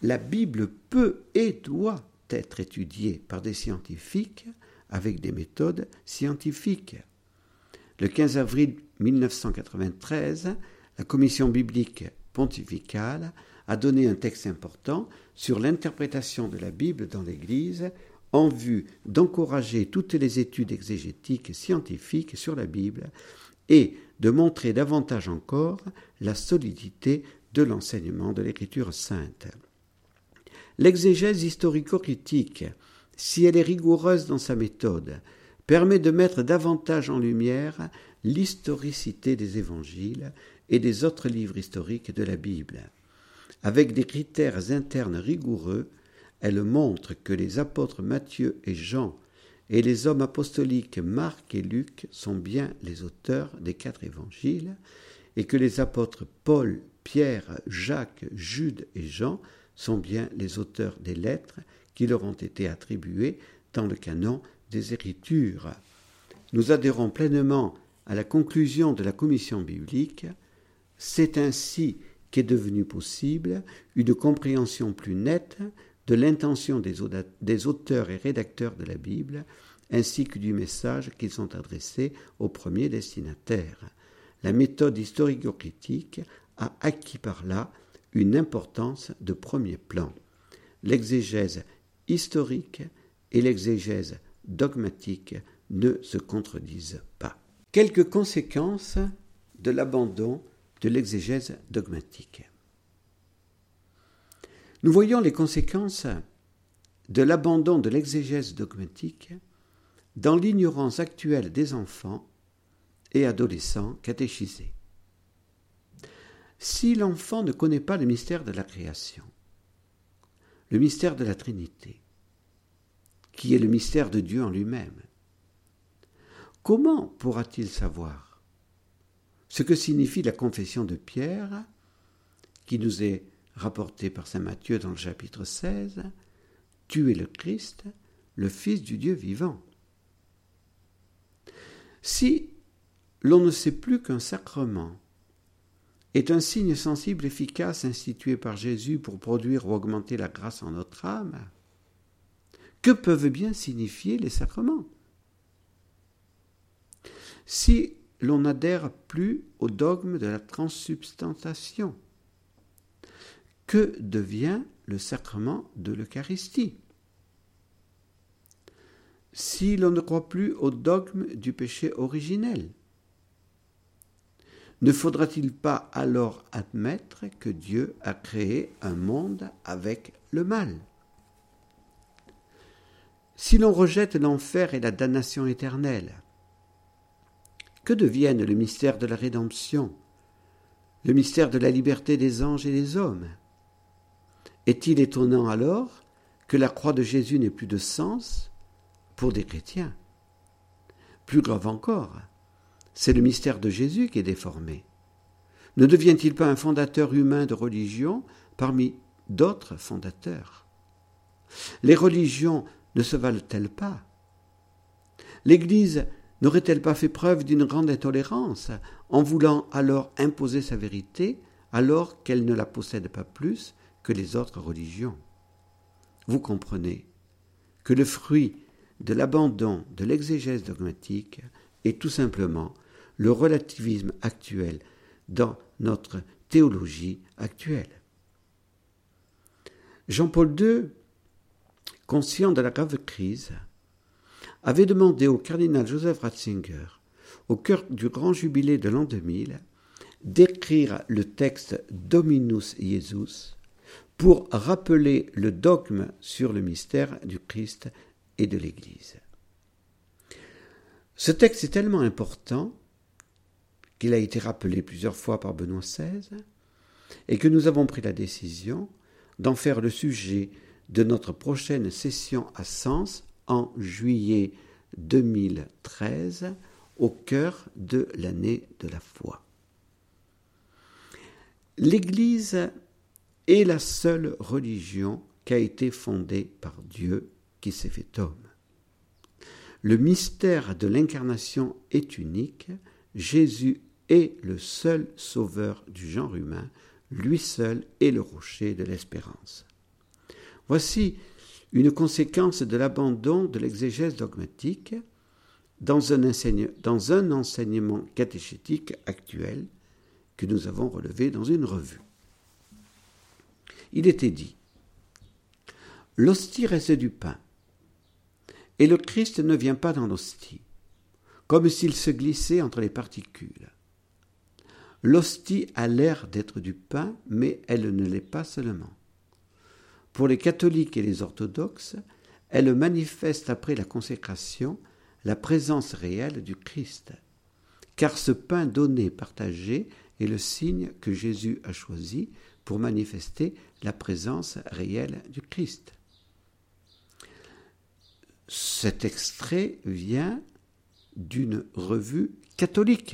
la Bible peut et doit être étudiée par des scientifiques avec des méthodes scientifiques. Le 15 avril 1993, la Commission biblique pontificale a donné un texte important sur l'interprétation de la Bible dans l'Église en vue d'encourager toutes les études exégétiques et scientifiques sur la Bible et de montrer davantage encore la solidité de l'enseignement de l'Écriture sainte. L'exégèse historico-critique, si elle est rigoureuse dans sa méthode, permet de mettre davantage en lumière l'historicité des évangiles et des autres livres historiques de la Bible. Avec des critères internes rigoureux, elle montre que les apôtres Matthieu et Jean et les hommes apostoliques Marc et Luc sont bien les auteurs des 4 évangiles et que les apôtres Paul, Pierre, Jacques, Jude et Jean sont bien les auteurs des lettres qui leur ont été attribuées dans le canon des Écritures. Nous adhérons pleinement à la conclusion de la commission biblique. C'est ainsi qu'est devenue possible une compréhension plus nette de l'intention des auteurs et rédacteurs de la Bible, ainsi que du message qu'ils ont adressé aux premiers destinataires. La méthode historico-critique a acquis par là une importance de premier plan. L'exégèse historique et l'exégèse dogmatique ne se contredisent pas. Quelques conséquences de l'abandon de l'exégèse dogmatique. Nous voyons les conséquences de l'abandon de l'exégèse dogmatique dans l'ignorance actuelle des enfants et adolescents catéchisés. Si l'enfant ne connaît pas le mystère de la création, le mystère de la Trinité, qui est le mystère de Dieu en lui-même, comment pourra-t-il savoir ce que signifie la confession de Pierre, qui nous est rapportée par saint Matthieu dans le chapitre 16, « Tu es le Christ, le Fils du Dieu vivant ». Si l'on ne sait plus qu'un sacrement est un signe sensible efficace institué par Jésus pour produire ou augmenter la grâce en notre âme, que peuvent bien signifier les sacrements? Si l'on n'adhère plus au dogme de la transsubstantiation, que devient le sacrement de l'Eucharistie? Si l'on ne croit plus au dogme du péché originel, ne faudra-t-il pas alors admettre que Dieu a créé un monde avec le mal? Si l'on rejette l'enfer et la damnation éternelle, que deviennent le mystère de la rédemption, le mystère de la liberté des anges et des hommes? Est-il étonnant alors que la croix de Jésus n'ait plus de sens pour des chrétiens? Plus grave encore, c'est le mystère de Jésus qui est déformé. Ne devient-il pas un fondateur humain de religion parmi d'autres fondateurs? Les religions ne se valent-elles pas? L'Église n'aurait-elle pas fait preuve d'une grande intolérance en voulant alors imposer sa vérité alors qu'elle ne la possède pas plus que les autres religions? Vous comprenez que le fruit de l'abandon de l'exégèse dogmatique est tout simplement le relativisme actuel dans notre théologie actuelle. Jean-Paul II, conscient de la grave crise, avait demandé au cardinal Joseph Ratzinger, au cœur du grand jubilé de l'an 2000, d'écrire le texte Dominus Iesus pour rappeler le dogme sur le mystère du Christ et de l'Église. Ce texte est tellement important qu'il a été rappelé plusieurs fois par Benoît XVI et que nous avons pris la décision d'en faire le sujet de notre prochaine session à Sens en juillet 2013 au cœur de l'année de la foi. L'Église est la seule religion qui a été fondée par Dieu qui s'est fait homme. Le mystère de l'incarnation est unique. Jésus est le seul sauveur du genre humain. Lui seul est le rocher de l'espérance. Voici une conséquence de l'abandon de l'exégèse dogmatique dans un enseignement catéchétique actuel que nous avons relevé dans une revue. Il était dit « L'hostie reste du pain, et le Christ ne vient pas dans l'hostie, comme s'il se glissait entre les particules. L'hostie a l'air d'être du pain, mais elle ne l'est pas seulement. Pour les catholiques et les orthodoxes, elle manifeste après la consécration la présence réelle du Christ, car ce pain donné, partagé, est le signe que Jésus a choisi pour manifester la présence réelle du Christ. » Cet extrait vient d'une revue catholique.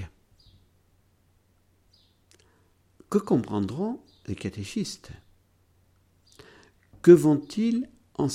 Que comprendront les catéchistes ? Que vont-ils enseigner ?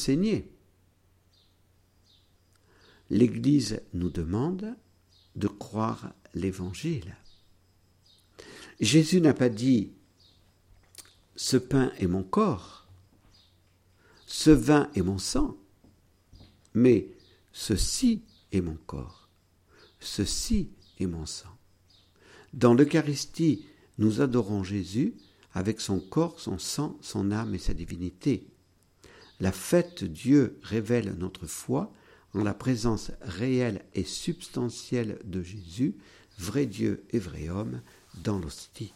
L'Église nous demande de croire l'Évangile. Jésus n'a pas dit « ce pain est mon corps, ce vin est mon sang », mais « ceci est mon corps, ceci est mon sang ». Dans l'Eucharistie, nous adorons Jésus avec son corps, son sang, son âme et sa divinité. La fête Dieu révèle notre foi en la présence réelle et substantielle de Jésus, vrai Dieu et vrai homme, dans l'hostie.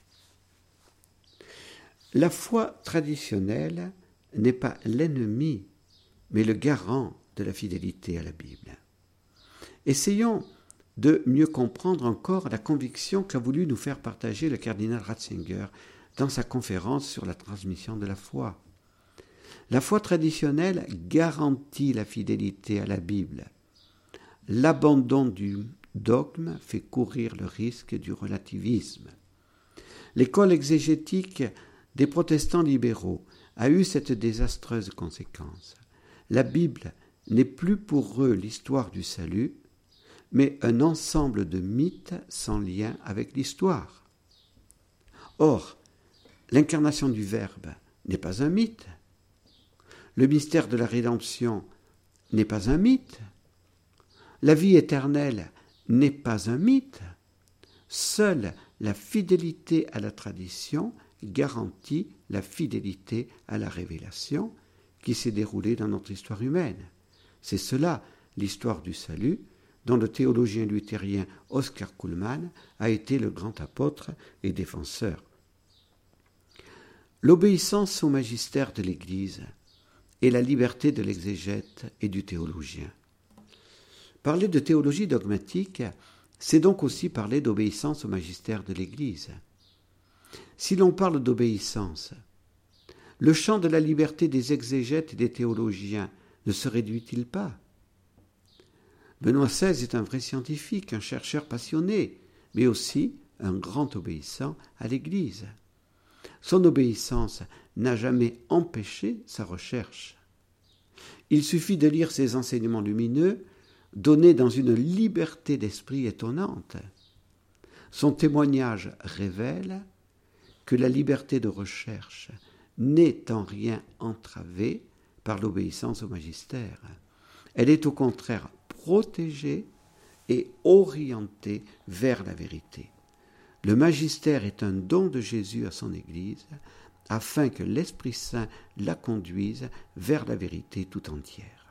La foi traditionnelle n'est pas l'ennemi, mais le garant de la fidélité à la Bible. Essayons de mieux comprendre encore la conviction qu'a voulu nous faire partager le cardinal Ratzinger dans sa conférence sur la transmission de la foi. La foi traditionnelle garantit la fidélité à la Bible. L'abandon du dogme fait courir le risque du relativisme. L'école exégétique des protestants libéraux a eu cette désastreuse conséquence. La Bible n'est plus pour eux l'histoire du salut, mais un ensemble de mythes sans lien avec l'histoire. Or, l'incarnation du Verbe n'est pas un mythe. Le mystère de la rédemption n'est pas un mythe. La vie éternelle n'est pas un mythe. Seule la fidélité à la tradition garantit la fidélité à la révélation qui s'est déroulée dans notre histoire humaine. C'est cela, l'histoire du salut, dont le théologien luthérien Oscar Cullmann a été le grand apôtre et défenseur. L'obéissance au magistère de l'Église et la liberté de l'exégète et du théologien. Parler de théologie dogmatique, c'est donc aussi parler d'obéissance au magistère de l'Église. Si l'on parle d'obéissance, le champ de la liberté des exégètes et des théologiens ne se réduit-il pas ? Benoît XVI est un vrai scientifique, un chercheur passionné, mais aussi un grand obéissant à l'Église. Son obéissance n'a jamais empêché sa recherche. Il suffit de lire ses enseignements lumineux, donnés dans une liberté d'esprit étonnante. Son témoignage révèle que la liberté de recherche n'est en rien entravée par l'obéissance au magistère. Elle est au contraire protégée et orientée vers la vérité. Le magistère est un don de Jésus à son Église, afin que l'Esprit Saint la conduise vers la vérité tout entière.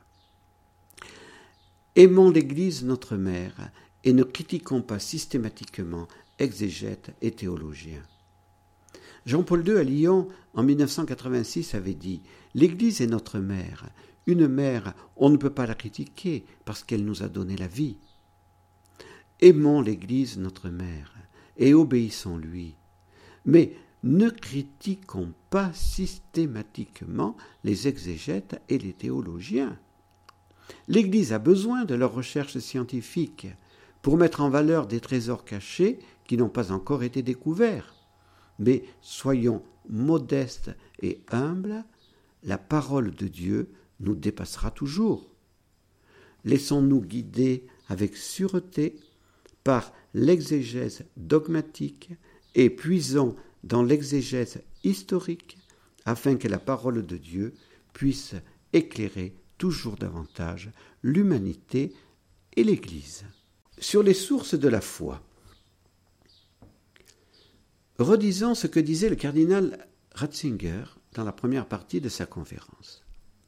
Aimons l'Église notre mère et ne critiquons pas systématiquement exégètes et théologiens. Jean-Paul II à Lyon, en 1986, avait dit « L'Église est notre mère. Une mère, on ne peut pas la critiquer parce qu'elle nous a donné la vie. Aimons l'Église notre mère et obéissons-lui. Mais ne critiquons pas systématiquement les exégètes et les théologiens. L'Église a besoin de leurs recherches scientifiques pour mettre en valeur des trésors cachés qui n'ont pas encore été découverts. Mais soyons modestes et humbles, la parole de Dieu nous dépassera toujours. Laissons-nous guider avec sûreté par l'exégèse dogmatique et puisons dans l'exégèse historique afin que la parole de Dieu puisse éclairer toujours davantage l'humanité et l'Église. Sur les sources de la foi, redisons ce que disait le cardinal Ratzinger dans la première partie de sa conférence.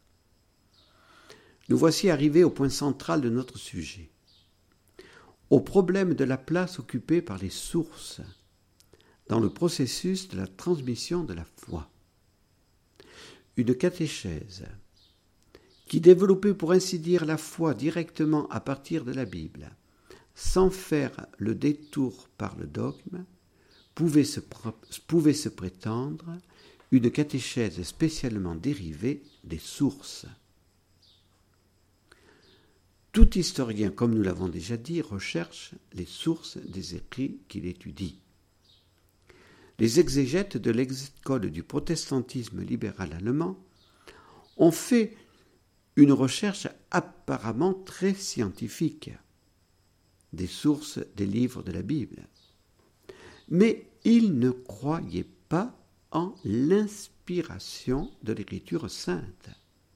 Nous voici arrivés au point central de notre sujet, au problème de la place occupée par les sources dans le processus de la transmission de la foi. Une catéchèse qui développait pour ainsi dire la foi directement à partir de la Bible, sans faire le détour par le dogme, pouvait se prétendre une catéchèse spécialement dérivée des sources. Tout historien, comme nous l'avons déjà dit, recherche les sources des écrits qu'il étudie. Les exégètes de l'école du protestantisme libéral allemand ont fait une recherche apparemment très scientifique des sources des livres de la Bible. Mais ils ne croyaient pas en l'inspiration de l'Écriture sainte.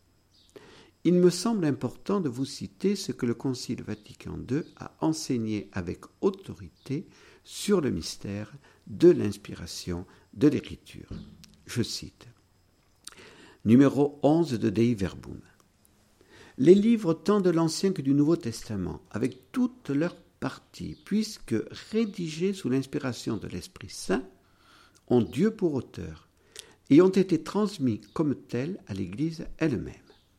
Il me semble important de vous citer ce que le Concile Vatican II a enseigné avec autorité sur le mystère de l'inspiration de l'Écriture. Je cite. Numéro 11 de Dei Verbum. Les livres tant de l'Ancien que du Nouveau Testament, avec toutes leurs parties, puisque rédigés sous l'inspiration de l'Esprit Saint, ont Dieu pour auteur et ont été transmis comme tels à l'Église elle-même.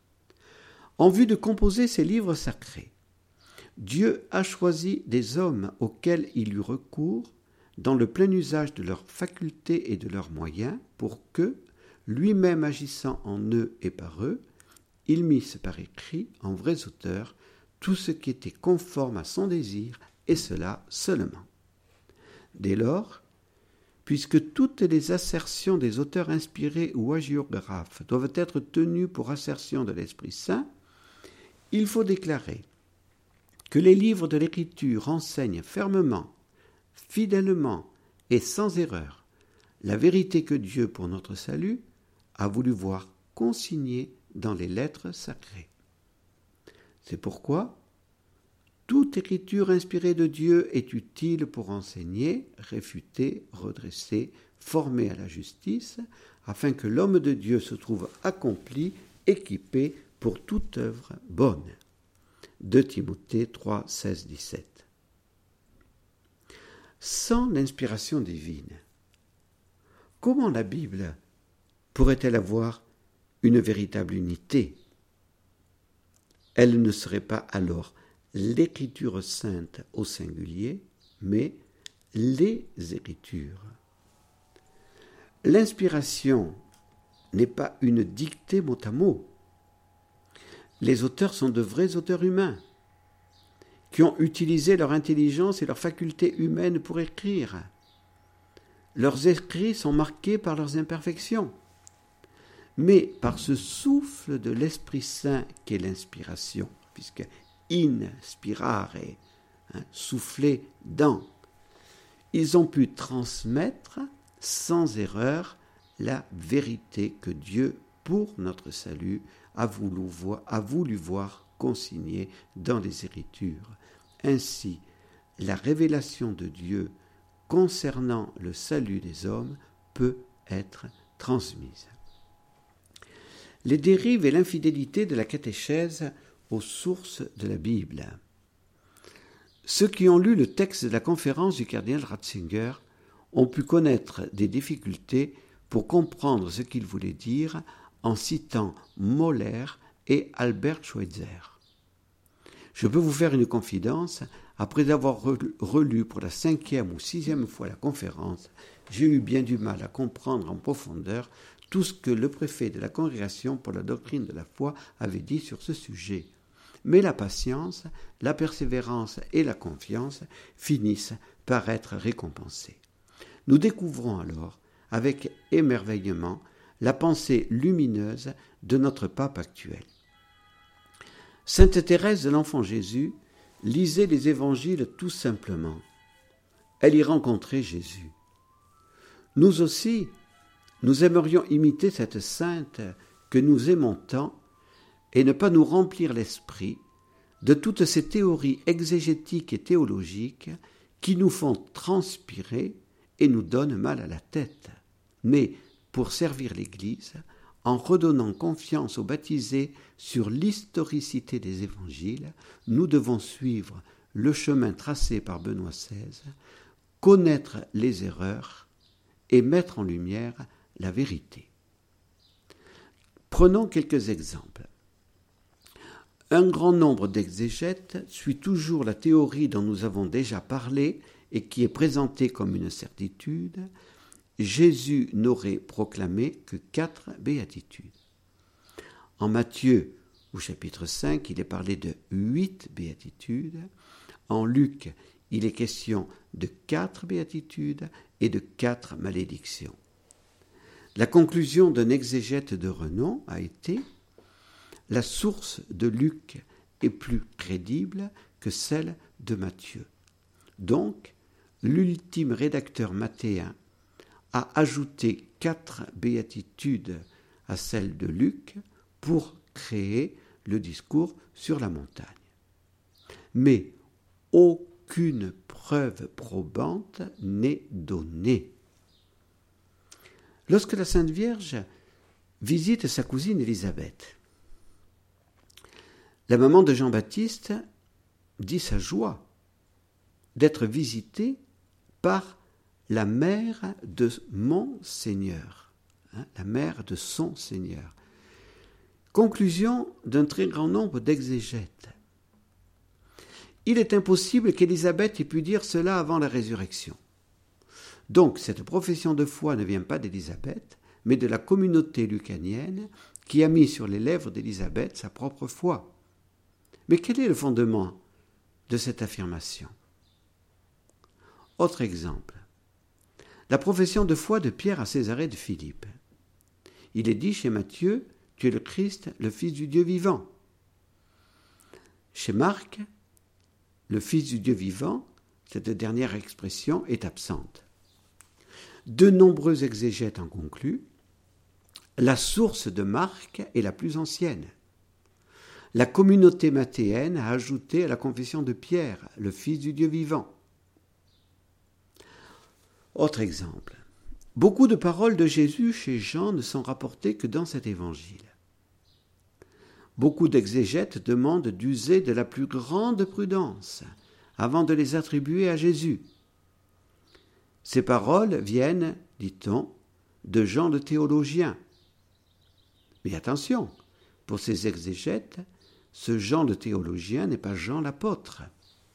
En vue de composer ces livres sacrés, Dieu a choisi des hommes auxquels il eut recours dans le plein usage de leurs facultés et de leurs moyens pour que, lui-même agissant en eux et par eux, il misse par écrit, en vrais auteurs, tout ce qui était conforme à son désir, et cela seulement. Dès lors, puisque toutes les assertions des auteurs inspirés ou hagiographes doivent être tenues pour assertions de l'Esprit Saint, il faut déclarer que les livres de l'Écriture enseignent fermement, fidèlement et sans erreur la vérité que Dieu, pour notre salut, a voulu voir consignée dans les lettres sacrées. C'est pourquoi toute écriture inspirée de Dieu est utile pour enseigner, réfuter, redresser, former à la justice, afin que l'homme de Dieu se trouve accompli, équipé pour toute œuvre bonne. 2 Timothée 3, 16, 17. Sans l'inspiration divine, comment la Bible pourrait-elle avoir une véritable unité? Elle ne serait pas alors l'Écriture sainte au singulier, mais les Écritures. L'inspiration n'est pas une dictée mot à mot. Les auteurs sont de vrais auteurs humains, qui ont utilisé leur intelligence et leur faculté humaine pour écrire. Leurs écrits sont marqués par leurs imperfections, mais par ce souffle de l'Esprit Saint qu'est l'inspiration, puisque inspirare, souffler dans, ils ont pu transmettre sans erreur la vérité que Dieu, pour notre salut, a voulu voir consignée dans les Écritures. Ainsi, la révélation de Dieu concernant le salut des hommes peut être transmise. Les dérives et l'infidélité de la catéchèse aux sources de la Bible. Ceux qui ont lu le texte de la conférence du cardinal Ratzinger ont pu connaître des difficultés pour comprendre ce qu'il voulait dire en citant Moller et Albert Schweitzer. Je peux vous faire une confidence, après avoir relu pour la 5e ou 6e fois la conférence, j'ai eu bien du mal à comprendre en profondeur tout ce que le préfet de la Congrégation pour la doctrine de la foi avait dit sur ce sujet. Mais la patience, la persévérance et la confiance finissent par être récompensées. Nous découvrons alors, avec émerveillement, la pensée lumineuse de notre pape actuel. Sainte Thérèse de l'Enfant Jésus lisait les évangiles tout simplement. Elle y rencontrait Jésus. Nous aussi, nous aimerions imiter cette sainte que nous aimons tant et ne pas nous remplir l'esprit de toutes ces théories exégétiques et théologiques qui nous font transpirer et nous donnent mal à la tête. Mais pour servir l'Église, en redonnant confiance aux baptisés sur l'historicité des évangiles, nous devons suivre le chemin tracé par Benoît XVI, connaître les erreurs et mettre en lumière la vérité. Prenons quelques exemples. Un grand nombre d'exégètes suit toujours la théorie dont nous avons déjà parlé et qui est présentée comme une certitude. Jésus n'aurait proclamé que 4 béatitudes. En Matthieu, au chapitre 5, il est parlé de 8 béatitudes. En Luc, il est question de 4 béatitudes et de 4 malédictions. La conclusion d'un exégète de renom a été « La source de Luc est plus crédible que celle de Matthieu ». Donc, l'ultime rédacteur mathéen a ajouté 4 béatitudes à celle de Luc pour créer le discours sur la montagne. Mais aucune preuve probante n'est donnée. Lorsque la Sainte Vierge visite sa cousine Élisabeth, la maman de Jean-Baptiste dit sa joie d'être visitée par la mère de mon Seigneur, la mère de son Seigneur. Conclusion d'un très grand nombre d'exégètes. Il est impossible qu'Élisabeth ait pu dire cela avant la résurrection. Donc, cette profession de foi ne vient pas d'Élisabeth, mais de la communauté lucanienne qui a mis sur les lèvres d'Élisabeth sa propre foi. Mais quel est le fondement de cette affirmation ? Autre exemple. La profession de foi de Pierre à Césarée de Philippe. Il est dit chez Matthieu, « Tu es le Christ, le Fils du Dieu vivant ». Chez Marc, le Fils du Dieu vivant, cette dernière expression est absente. De nombreux exégètes en concluent, la source de Marc est la plus ancienne. La communauté mathéenne a ajouté à la confession de Pierre, le Fils du Dieu vivant. Autre exemple. Beaucoup de paroles de Jésus chez Jean ne sont rapportées que dans cet évangile. Beaucoup d'exégètes demandent d'user de la plus grande prudence avant de les attribuer à Jésus. Ces paroles viennent, dit-on, de Jean le théologien. Mais attention, pour ces exégètes, ce Jean le théologien n'est pas Jean l'apôtre.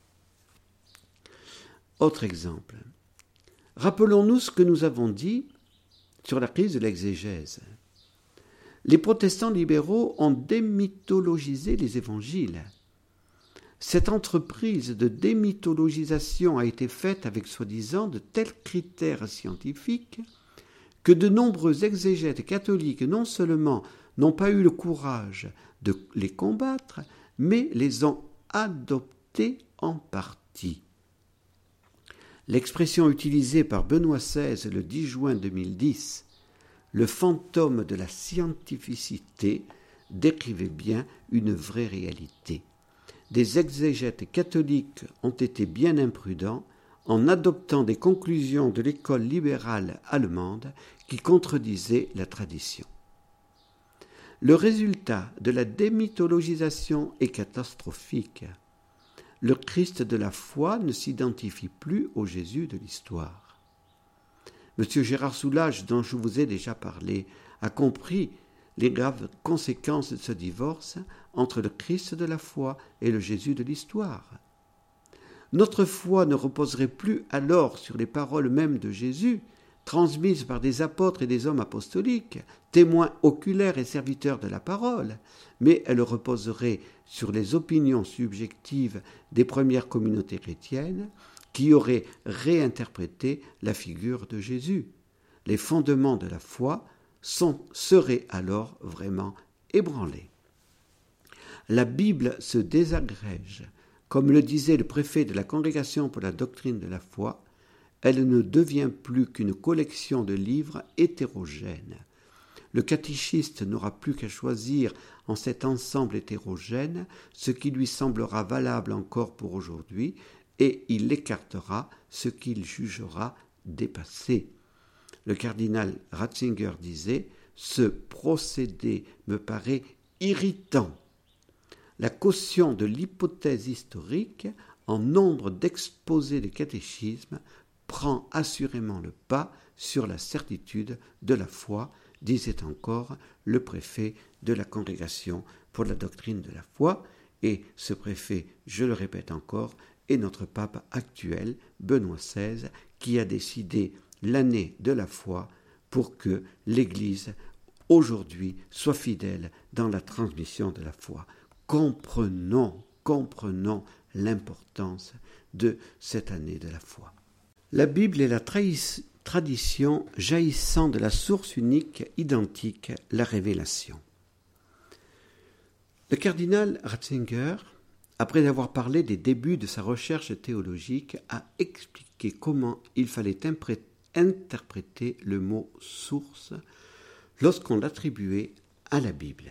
Autre exemple. Rappelons-nous ce que nous avons dit sur la crise de l'exégèse. Les protestants libéraux ont démythologisé les évangiles. Cette entreprise de démythologisation a été faite avec soi-disant de tels critères scientifiques que de nombreux exégètes catholiques non seulement n'ont pas eu le courage de les combattre, mais les ont adoptés en partie. L'expression utilisée par Benoît XVI le 10 juin 2010, le fantôme de la scientificité, décrivait bien une vraie réalité. Des exégètes catholiques ont été bien imprudents en adoptant des conclusions de l'école libérale allemande qui contredisaient la tradition. Le résultat de la démythologisation est catastrophique. Le Christ de la foi ne s'identifie plus au Jésus de l'histoire. M. Gérard Soulages, dont je vous ai déjà parlé, a compris les graves conséquences de ce divorce entre le Christ de la foi et le Jésus de l'histoire. Notre foi ne reposerait plus alors sur les paroles mêmes de Jésus, transmises par des apôtres et des hommes apostoliques, témoins oculaires et serviteurs de la parole, mais elle reposerait sur les opinions subjectives des premières communautés chrétiennes qui auraient réinterprété la figure de Jésus. Les fondements de la foi seraient alors vraiment ébranlés. La Bible se désagrège, comme le disait le préfet de la Congrégation pour la doctrine de la foi. Elle ne devient plus qu'une collection de livres hétérogènes. Le catéchiste n'aura plus qu'à choisir en cet ensemble hétérogène ce qui lui semblera valable encore pour aujourd'hui, et il écartera ce qu'il jugera dépassé. Le cardinal Ratzinger disait « Ce procédé me paraît irritant. La caution de l'hypothèse historique en nombre d'exposés de catéchisme prend assurément le pas sur la certitude de la foi », disait encore le préfet de la Congrégation pour la doctrine de la foi, et ce préfet, je le répète encore, est notre pape actuel, Benoît XVI, qui a décidé l'année de la foi pour que l'Église, aujourd'hui, soit fidèle dans la transmission de la foi. Comprenons l'importance de cette année de la foi. La Bible est la tradition jaillissant de la source unique, identique, la révélation. Le cardinal Ratzinger, après avoir parlé des débuts de sa recherche théologique, a expliqué comment il fallait interpréter le mot « source » lorsqu'on l'attribuait à la Bible.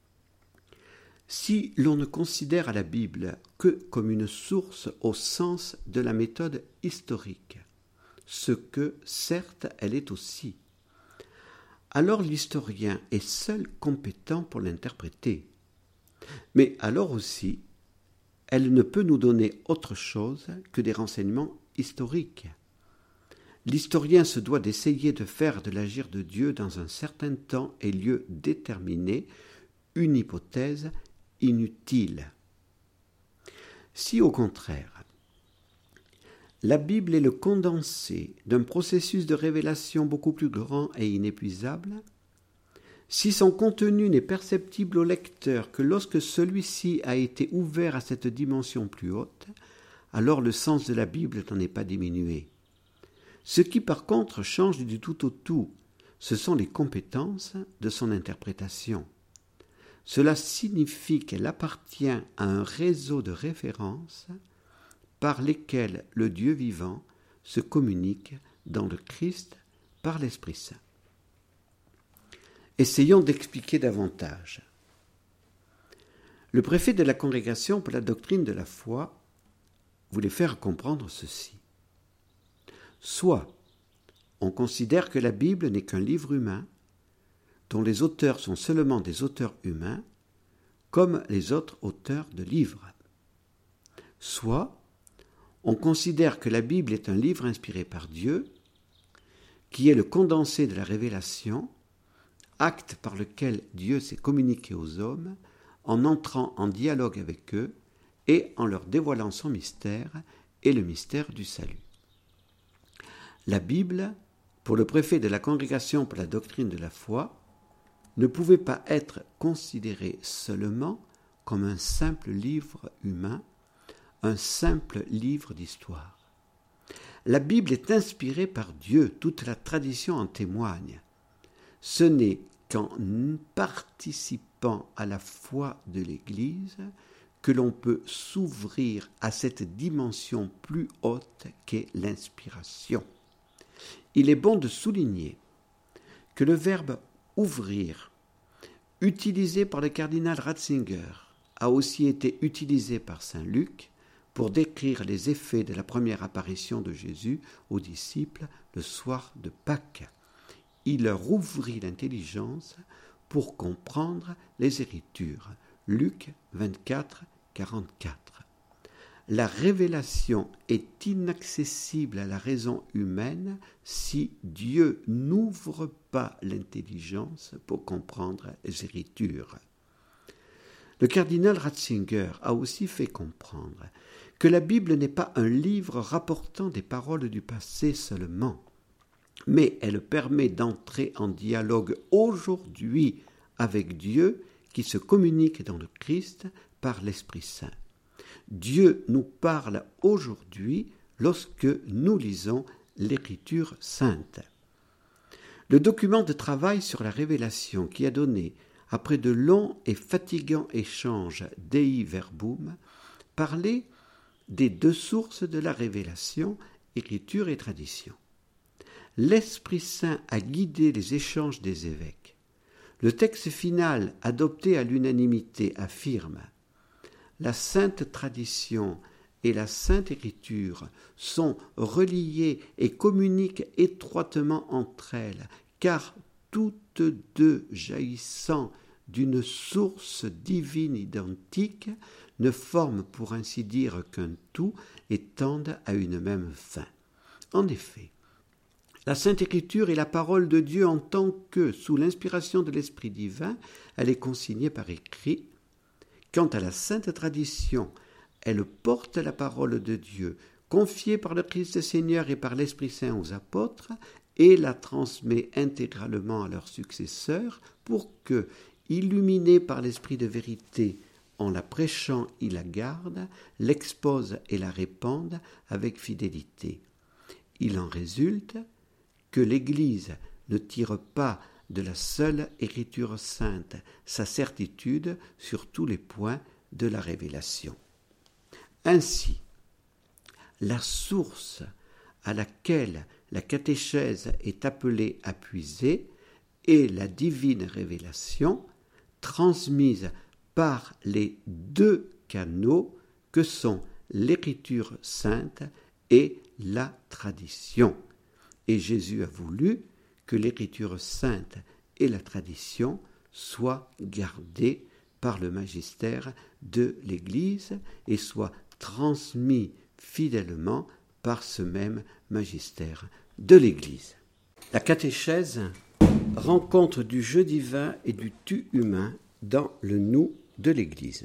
Si l'on ne considère à la Bible que comme une source au sens de la méthode historique, ce que, certes, elle est aussi, alors l'historien est seul compétent pour l'interpréter. Mais alors aussi, elle ne peut nous donner autre chose que des renseignements historiques. L'historien se doit d'essayer de faire de l'agir de Dieu dans un certain temps et lieu déterminé une hypothèse inutile. Si au contraire, la Bible est le condensé d'un processus de révélation beaucoup plus grand et inépuisable, si son contenu n'est perceptible au lecteur que lorsque celui-ci a été ouvert à cette dimension plus haute, alors le sens de la Bible n'en est pas diminué. Ce qui par contre change du tout au tout, ce sont les compétences de son interprétation. Cela signifie qu'elle appartient à un réseau de références par lesquelles le Dieu vivant se communique dans le Christ par l'Esprit Saint. Essayons d'expliquer davantage. Le préfet de la Congrégation pour la doctrine de la foi voulait faire comprendre ceci. Soit on considère que la Bible n'est qu'un livre humain, dont les auteurs sont seulement des auteurs humains, comme les autres auteurs de livres. Soit on considère que la Bible est un livre inspiré par Dieu, qui est le condensé de la révélation, acte par lequel Dieu s'est communiqué aux hommes en entrant en dialogue avec eux et en leur dévoilant son mystère et le mystère du salut. La Bible, pour le préfet de la Congrégation pour la doctrine de la foi, ne pouvait pas être considérée seulement comme un simple livre humain, un simple livre d'histoire. La Bible est inspirée par Dieu, toute la tradition en témoigne. Ce n'est qu'en participant à la foi de l'Église que l'on peut s'ouvrir à cette dimension plus haute qu'est l'inspiration. Il est bon de souligner que le verbe « ouvrir », utilisé par le cardinal Ratzinger, a aussi été utilisé par saint Luc pour décrire les effets de la première apparition de Jésus aux disciples le soir de Pâques. Il leur ouvrit l'intelligence pour comprendre les Écritures. Luc 24, 44. La révélation est inaccessible à la raison humaine si Dieu n'ouvre pas l'intelligence pour comprendre les Écritures. Le cardinal Ratzinger a aussi fait comprendre que la Bible n'est pas un livre rapportant des paroles du passé seulement, mais elle permet d'entrer en dialogue aujourd'hui avec Dieu qui se communique dans le Christ par l'Esprit Saint. Dieu nous parle aujourd'hui lorsque nous lisons l'Écriture sainte. Le document de travail sur la révélation qui a donné, après de longs et fatigants échanges Dei Verbum, parlait des deux sources de la révélation, Écriture et tradition. L'Esprit Saint a guidé les échanges des évêques. Le texte final, adopté à l'unanimité, affirme « La sainte tradition et la sainte écriture sont reliées et communiquent étroitement entre elles, car toutes deux jaillissant d'une source divine identique, ne forment pour ainsi dire qu'un tout et tendent à une même fin. » En effet, la Sainte Écriture est la parole de Dieu en tant que, sous l'inspiration de l'Esprit divin, elle est consignée par écrit. Quant à la Sainte Tradition, elle porte la parole de Dieu, confiée par le Christ Seigneur et par l'Esprit Saint aux apôtres, et la transmet intégralement à leurs successeurs pour que, illuminés par l'Esprit de vérité, en la prêchant, ils la gardent, l'exposent et la répandent avec fidélité. Il en résulte que l'Église ne tire pas de la seule Écriture sainte sa certitude sur tous les points de la révélation. Ainsi, la source à laquelle la catéchèse est appelée à puiser est la divine révélation transmise par les deux canaux que sont l'Écriture sainte et la tradition. Et Jésus a voulu que l'Écriture sainte et la tradition soient gardées par le magistère de l'Église et soient transmis fidèlement par ce même magistère de l'Église. La catéchèse rend compte du jeu divin et du tu humain dans le nous de l'Église.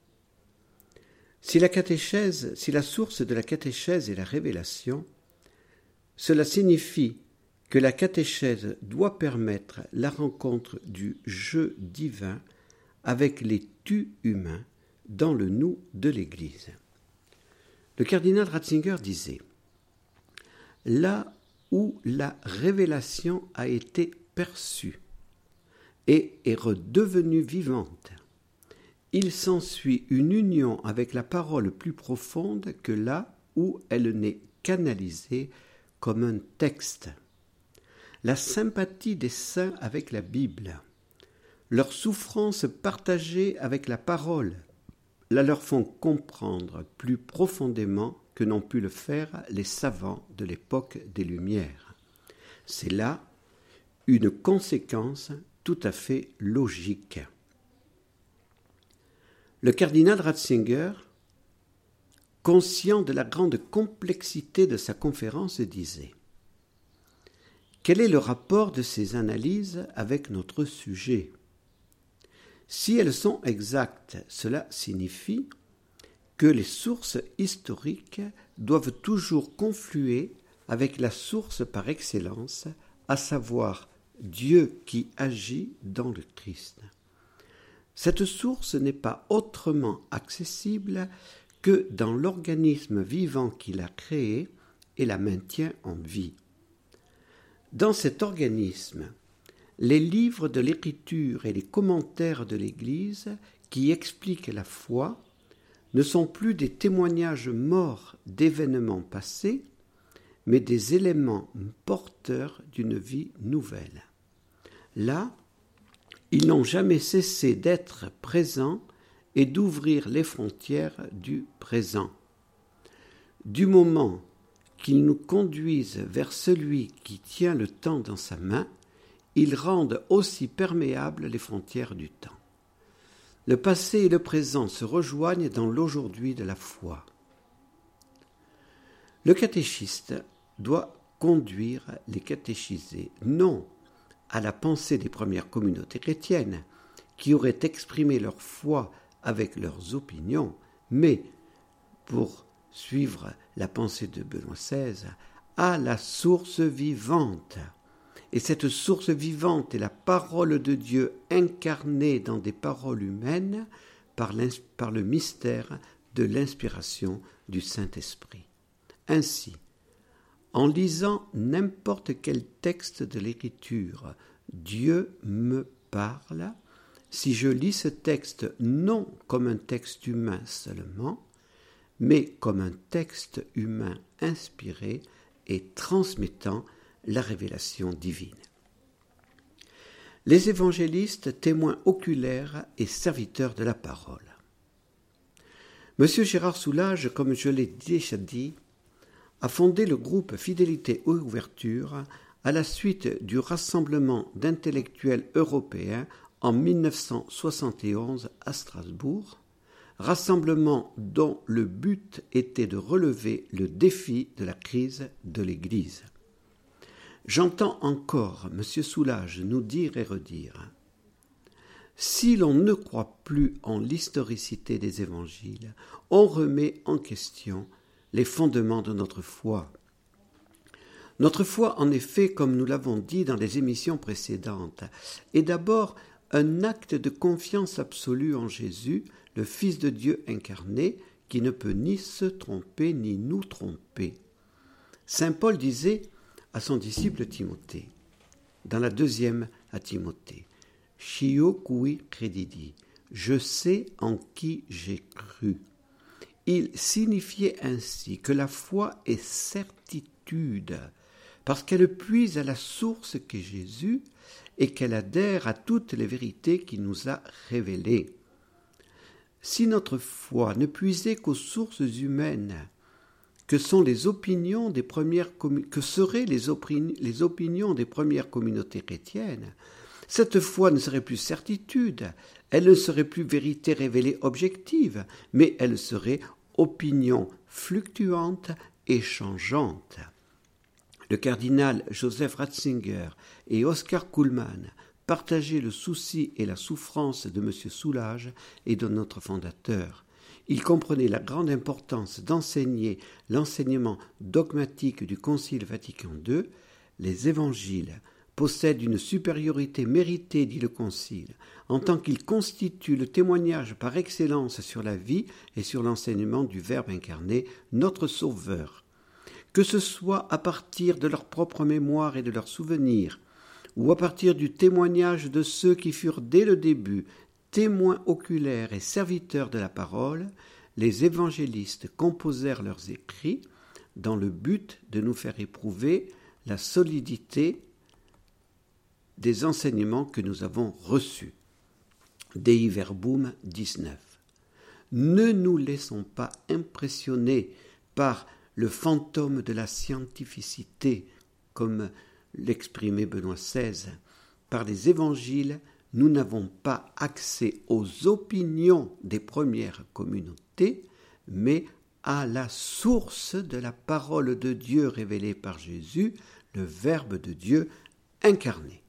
Si la source de la catéchèse est la révélation, cela signifie que la catéchèse doit permettre la rencontre du jeu divin avec les tu humains dans le nous de l'Église. Le cardinal Ratzinger disait « Là où la révélation a été perçue et est redevenue vivante, il s'ensuit une union avec la parole plus profonde que là où elle n'est canalisée comme un texte. La sympathie des saints avec la Bible, leur souffrance partagée avec la parole, la leur font comprendre plus profondément que n'ont pu le faire les savants de l'époque des Lumières. C'est là une conséquence tout à fait logique. Le cardinal Ratzinger, conscient de la grande complexité de sa conférence, disait « Quel est le rapport de ces analyses avec notre sujet ? Si elles sont exactes, cela signifie que les sources historiques doivent toujours confluer avec la source par excellence, à savoir Dieu qui agit dans le Christ. Cette source n'est pas autrement accessible que dans l'organisme vivant qu'il a créé et la maintient en vie. Dans cet organisme, les livres de l'Écriture et les commentaires de l'Église qui expliquent la foi ne sont plus des témoignages morts d'événements passés, mais des éléments porteurs d'une vie nouvelle. Là, ils n'ont jamais cessé d'être présents et d'ouvrir les frontières du présent. Du moment qu'ils nous conduisent vers celui qui tient le temps dans sa main, ils rendent aussi perméables les frontières du temps. Le passé et le présent se rejoignent dans l'aujourd'hui de la foi. Le catéchiste doit conduire les catéchisés, non à la pensée des premières communautés chrétiennes, qui auraient exprimé leur foi avec leurs opinions, mais, pour suivre la pensée de Benoît XVI, à la source vivante. Et cette source vivante est la parole de Dieu incarnée dans des paroles humaines par le mystère de l'inspiration du Saint-Esprit. Ainsi, en lisant n'importe quel texte de l'Écriture, Dieu me parle. Si je lis ce texte non comme un texte humain seulement, mais comme un texte humain inspiré et transmettant la révélation divine. Les évangélistes, témoins oculaires et serviteurs de la parole. Monsieur Gérard Soulages, comme je l'ai déjà dit, a fondé le groupe Fidélité et Ouverture à la suite du Rassemblement d'intellectuels européens en 1971 à Strasbourg, rassemblement dont le but était de relever le défi de la crise de l'Église. J'entends encore M. Soulages nous dire et redire « Si l'on ne croit plus en l'historicité des évangiles, on remet en question les fondements de notre foi. Notre foi, en effet, comme nous l'avons dit dans les émissions précédentes, est d'abord un acte de confiance absolue en Jésus, le Fils de Dieu incarné, qui ne peut ni se tromper ni nous tromper. Saint Paul disait à son disciple Timothée, dans la 2e à Timothée, « Chio cui credidi » je sais en qui j'ai cru. Il signifiait ainsi que la foi est certitude, parce qu'elle puise à la source qu'est Jésus et qu'elle adhère à toutes les vérités qu'il nous a révélées. Si notre foi ne puisait qu'aux sources humaines, que seraient les opinions des premières communautés chrétiennes, cette foi ne serait plus certitude, elle ne serait plus vérité révélée objective, mais elle serait opinion fluctuante et changeante. Le cardinal Joseph Ratzinger et Oscar Cullmann partageaient le souci et la souffrance de M. Soulages et de notre fondateur. Ils comprenaient la grande importance d'enseigner l'enseignement dogmatique du Concile Vatican II. Les évangiles possèdent une supériorité méritée, dit le Concile, en tant qu'ils constituent le témoignage par excellence sur la vie et sur l'enseignement du Verbe incarné, notre Sauveur. Que ce soit à partir de leur propre mémoire et de leurs souvenirs, ou à partir du témoignage de ceux qui furent dès le début témoins oculaires et serviteurs de la parole, les évangélistes composèrent leurs écrits dans le but de nous faire éprouver la solidité des enseignements que nous avons reçus. Dei Verbum 19. Ne nous laissons pas impressionner par le fantôme de la scientificité, comme l'exprimait Benoît XVI. Par les évangiles, nous n'avons pas accès aux opinions des premières communautés, mais à la source de la parole de Dieu révélée par Jésus, le Verbe de Dieu incarné.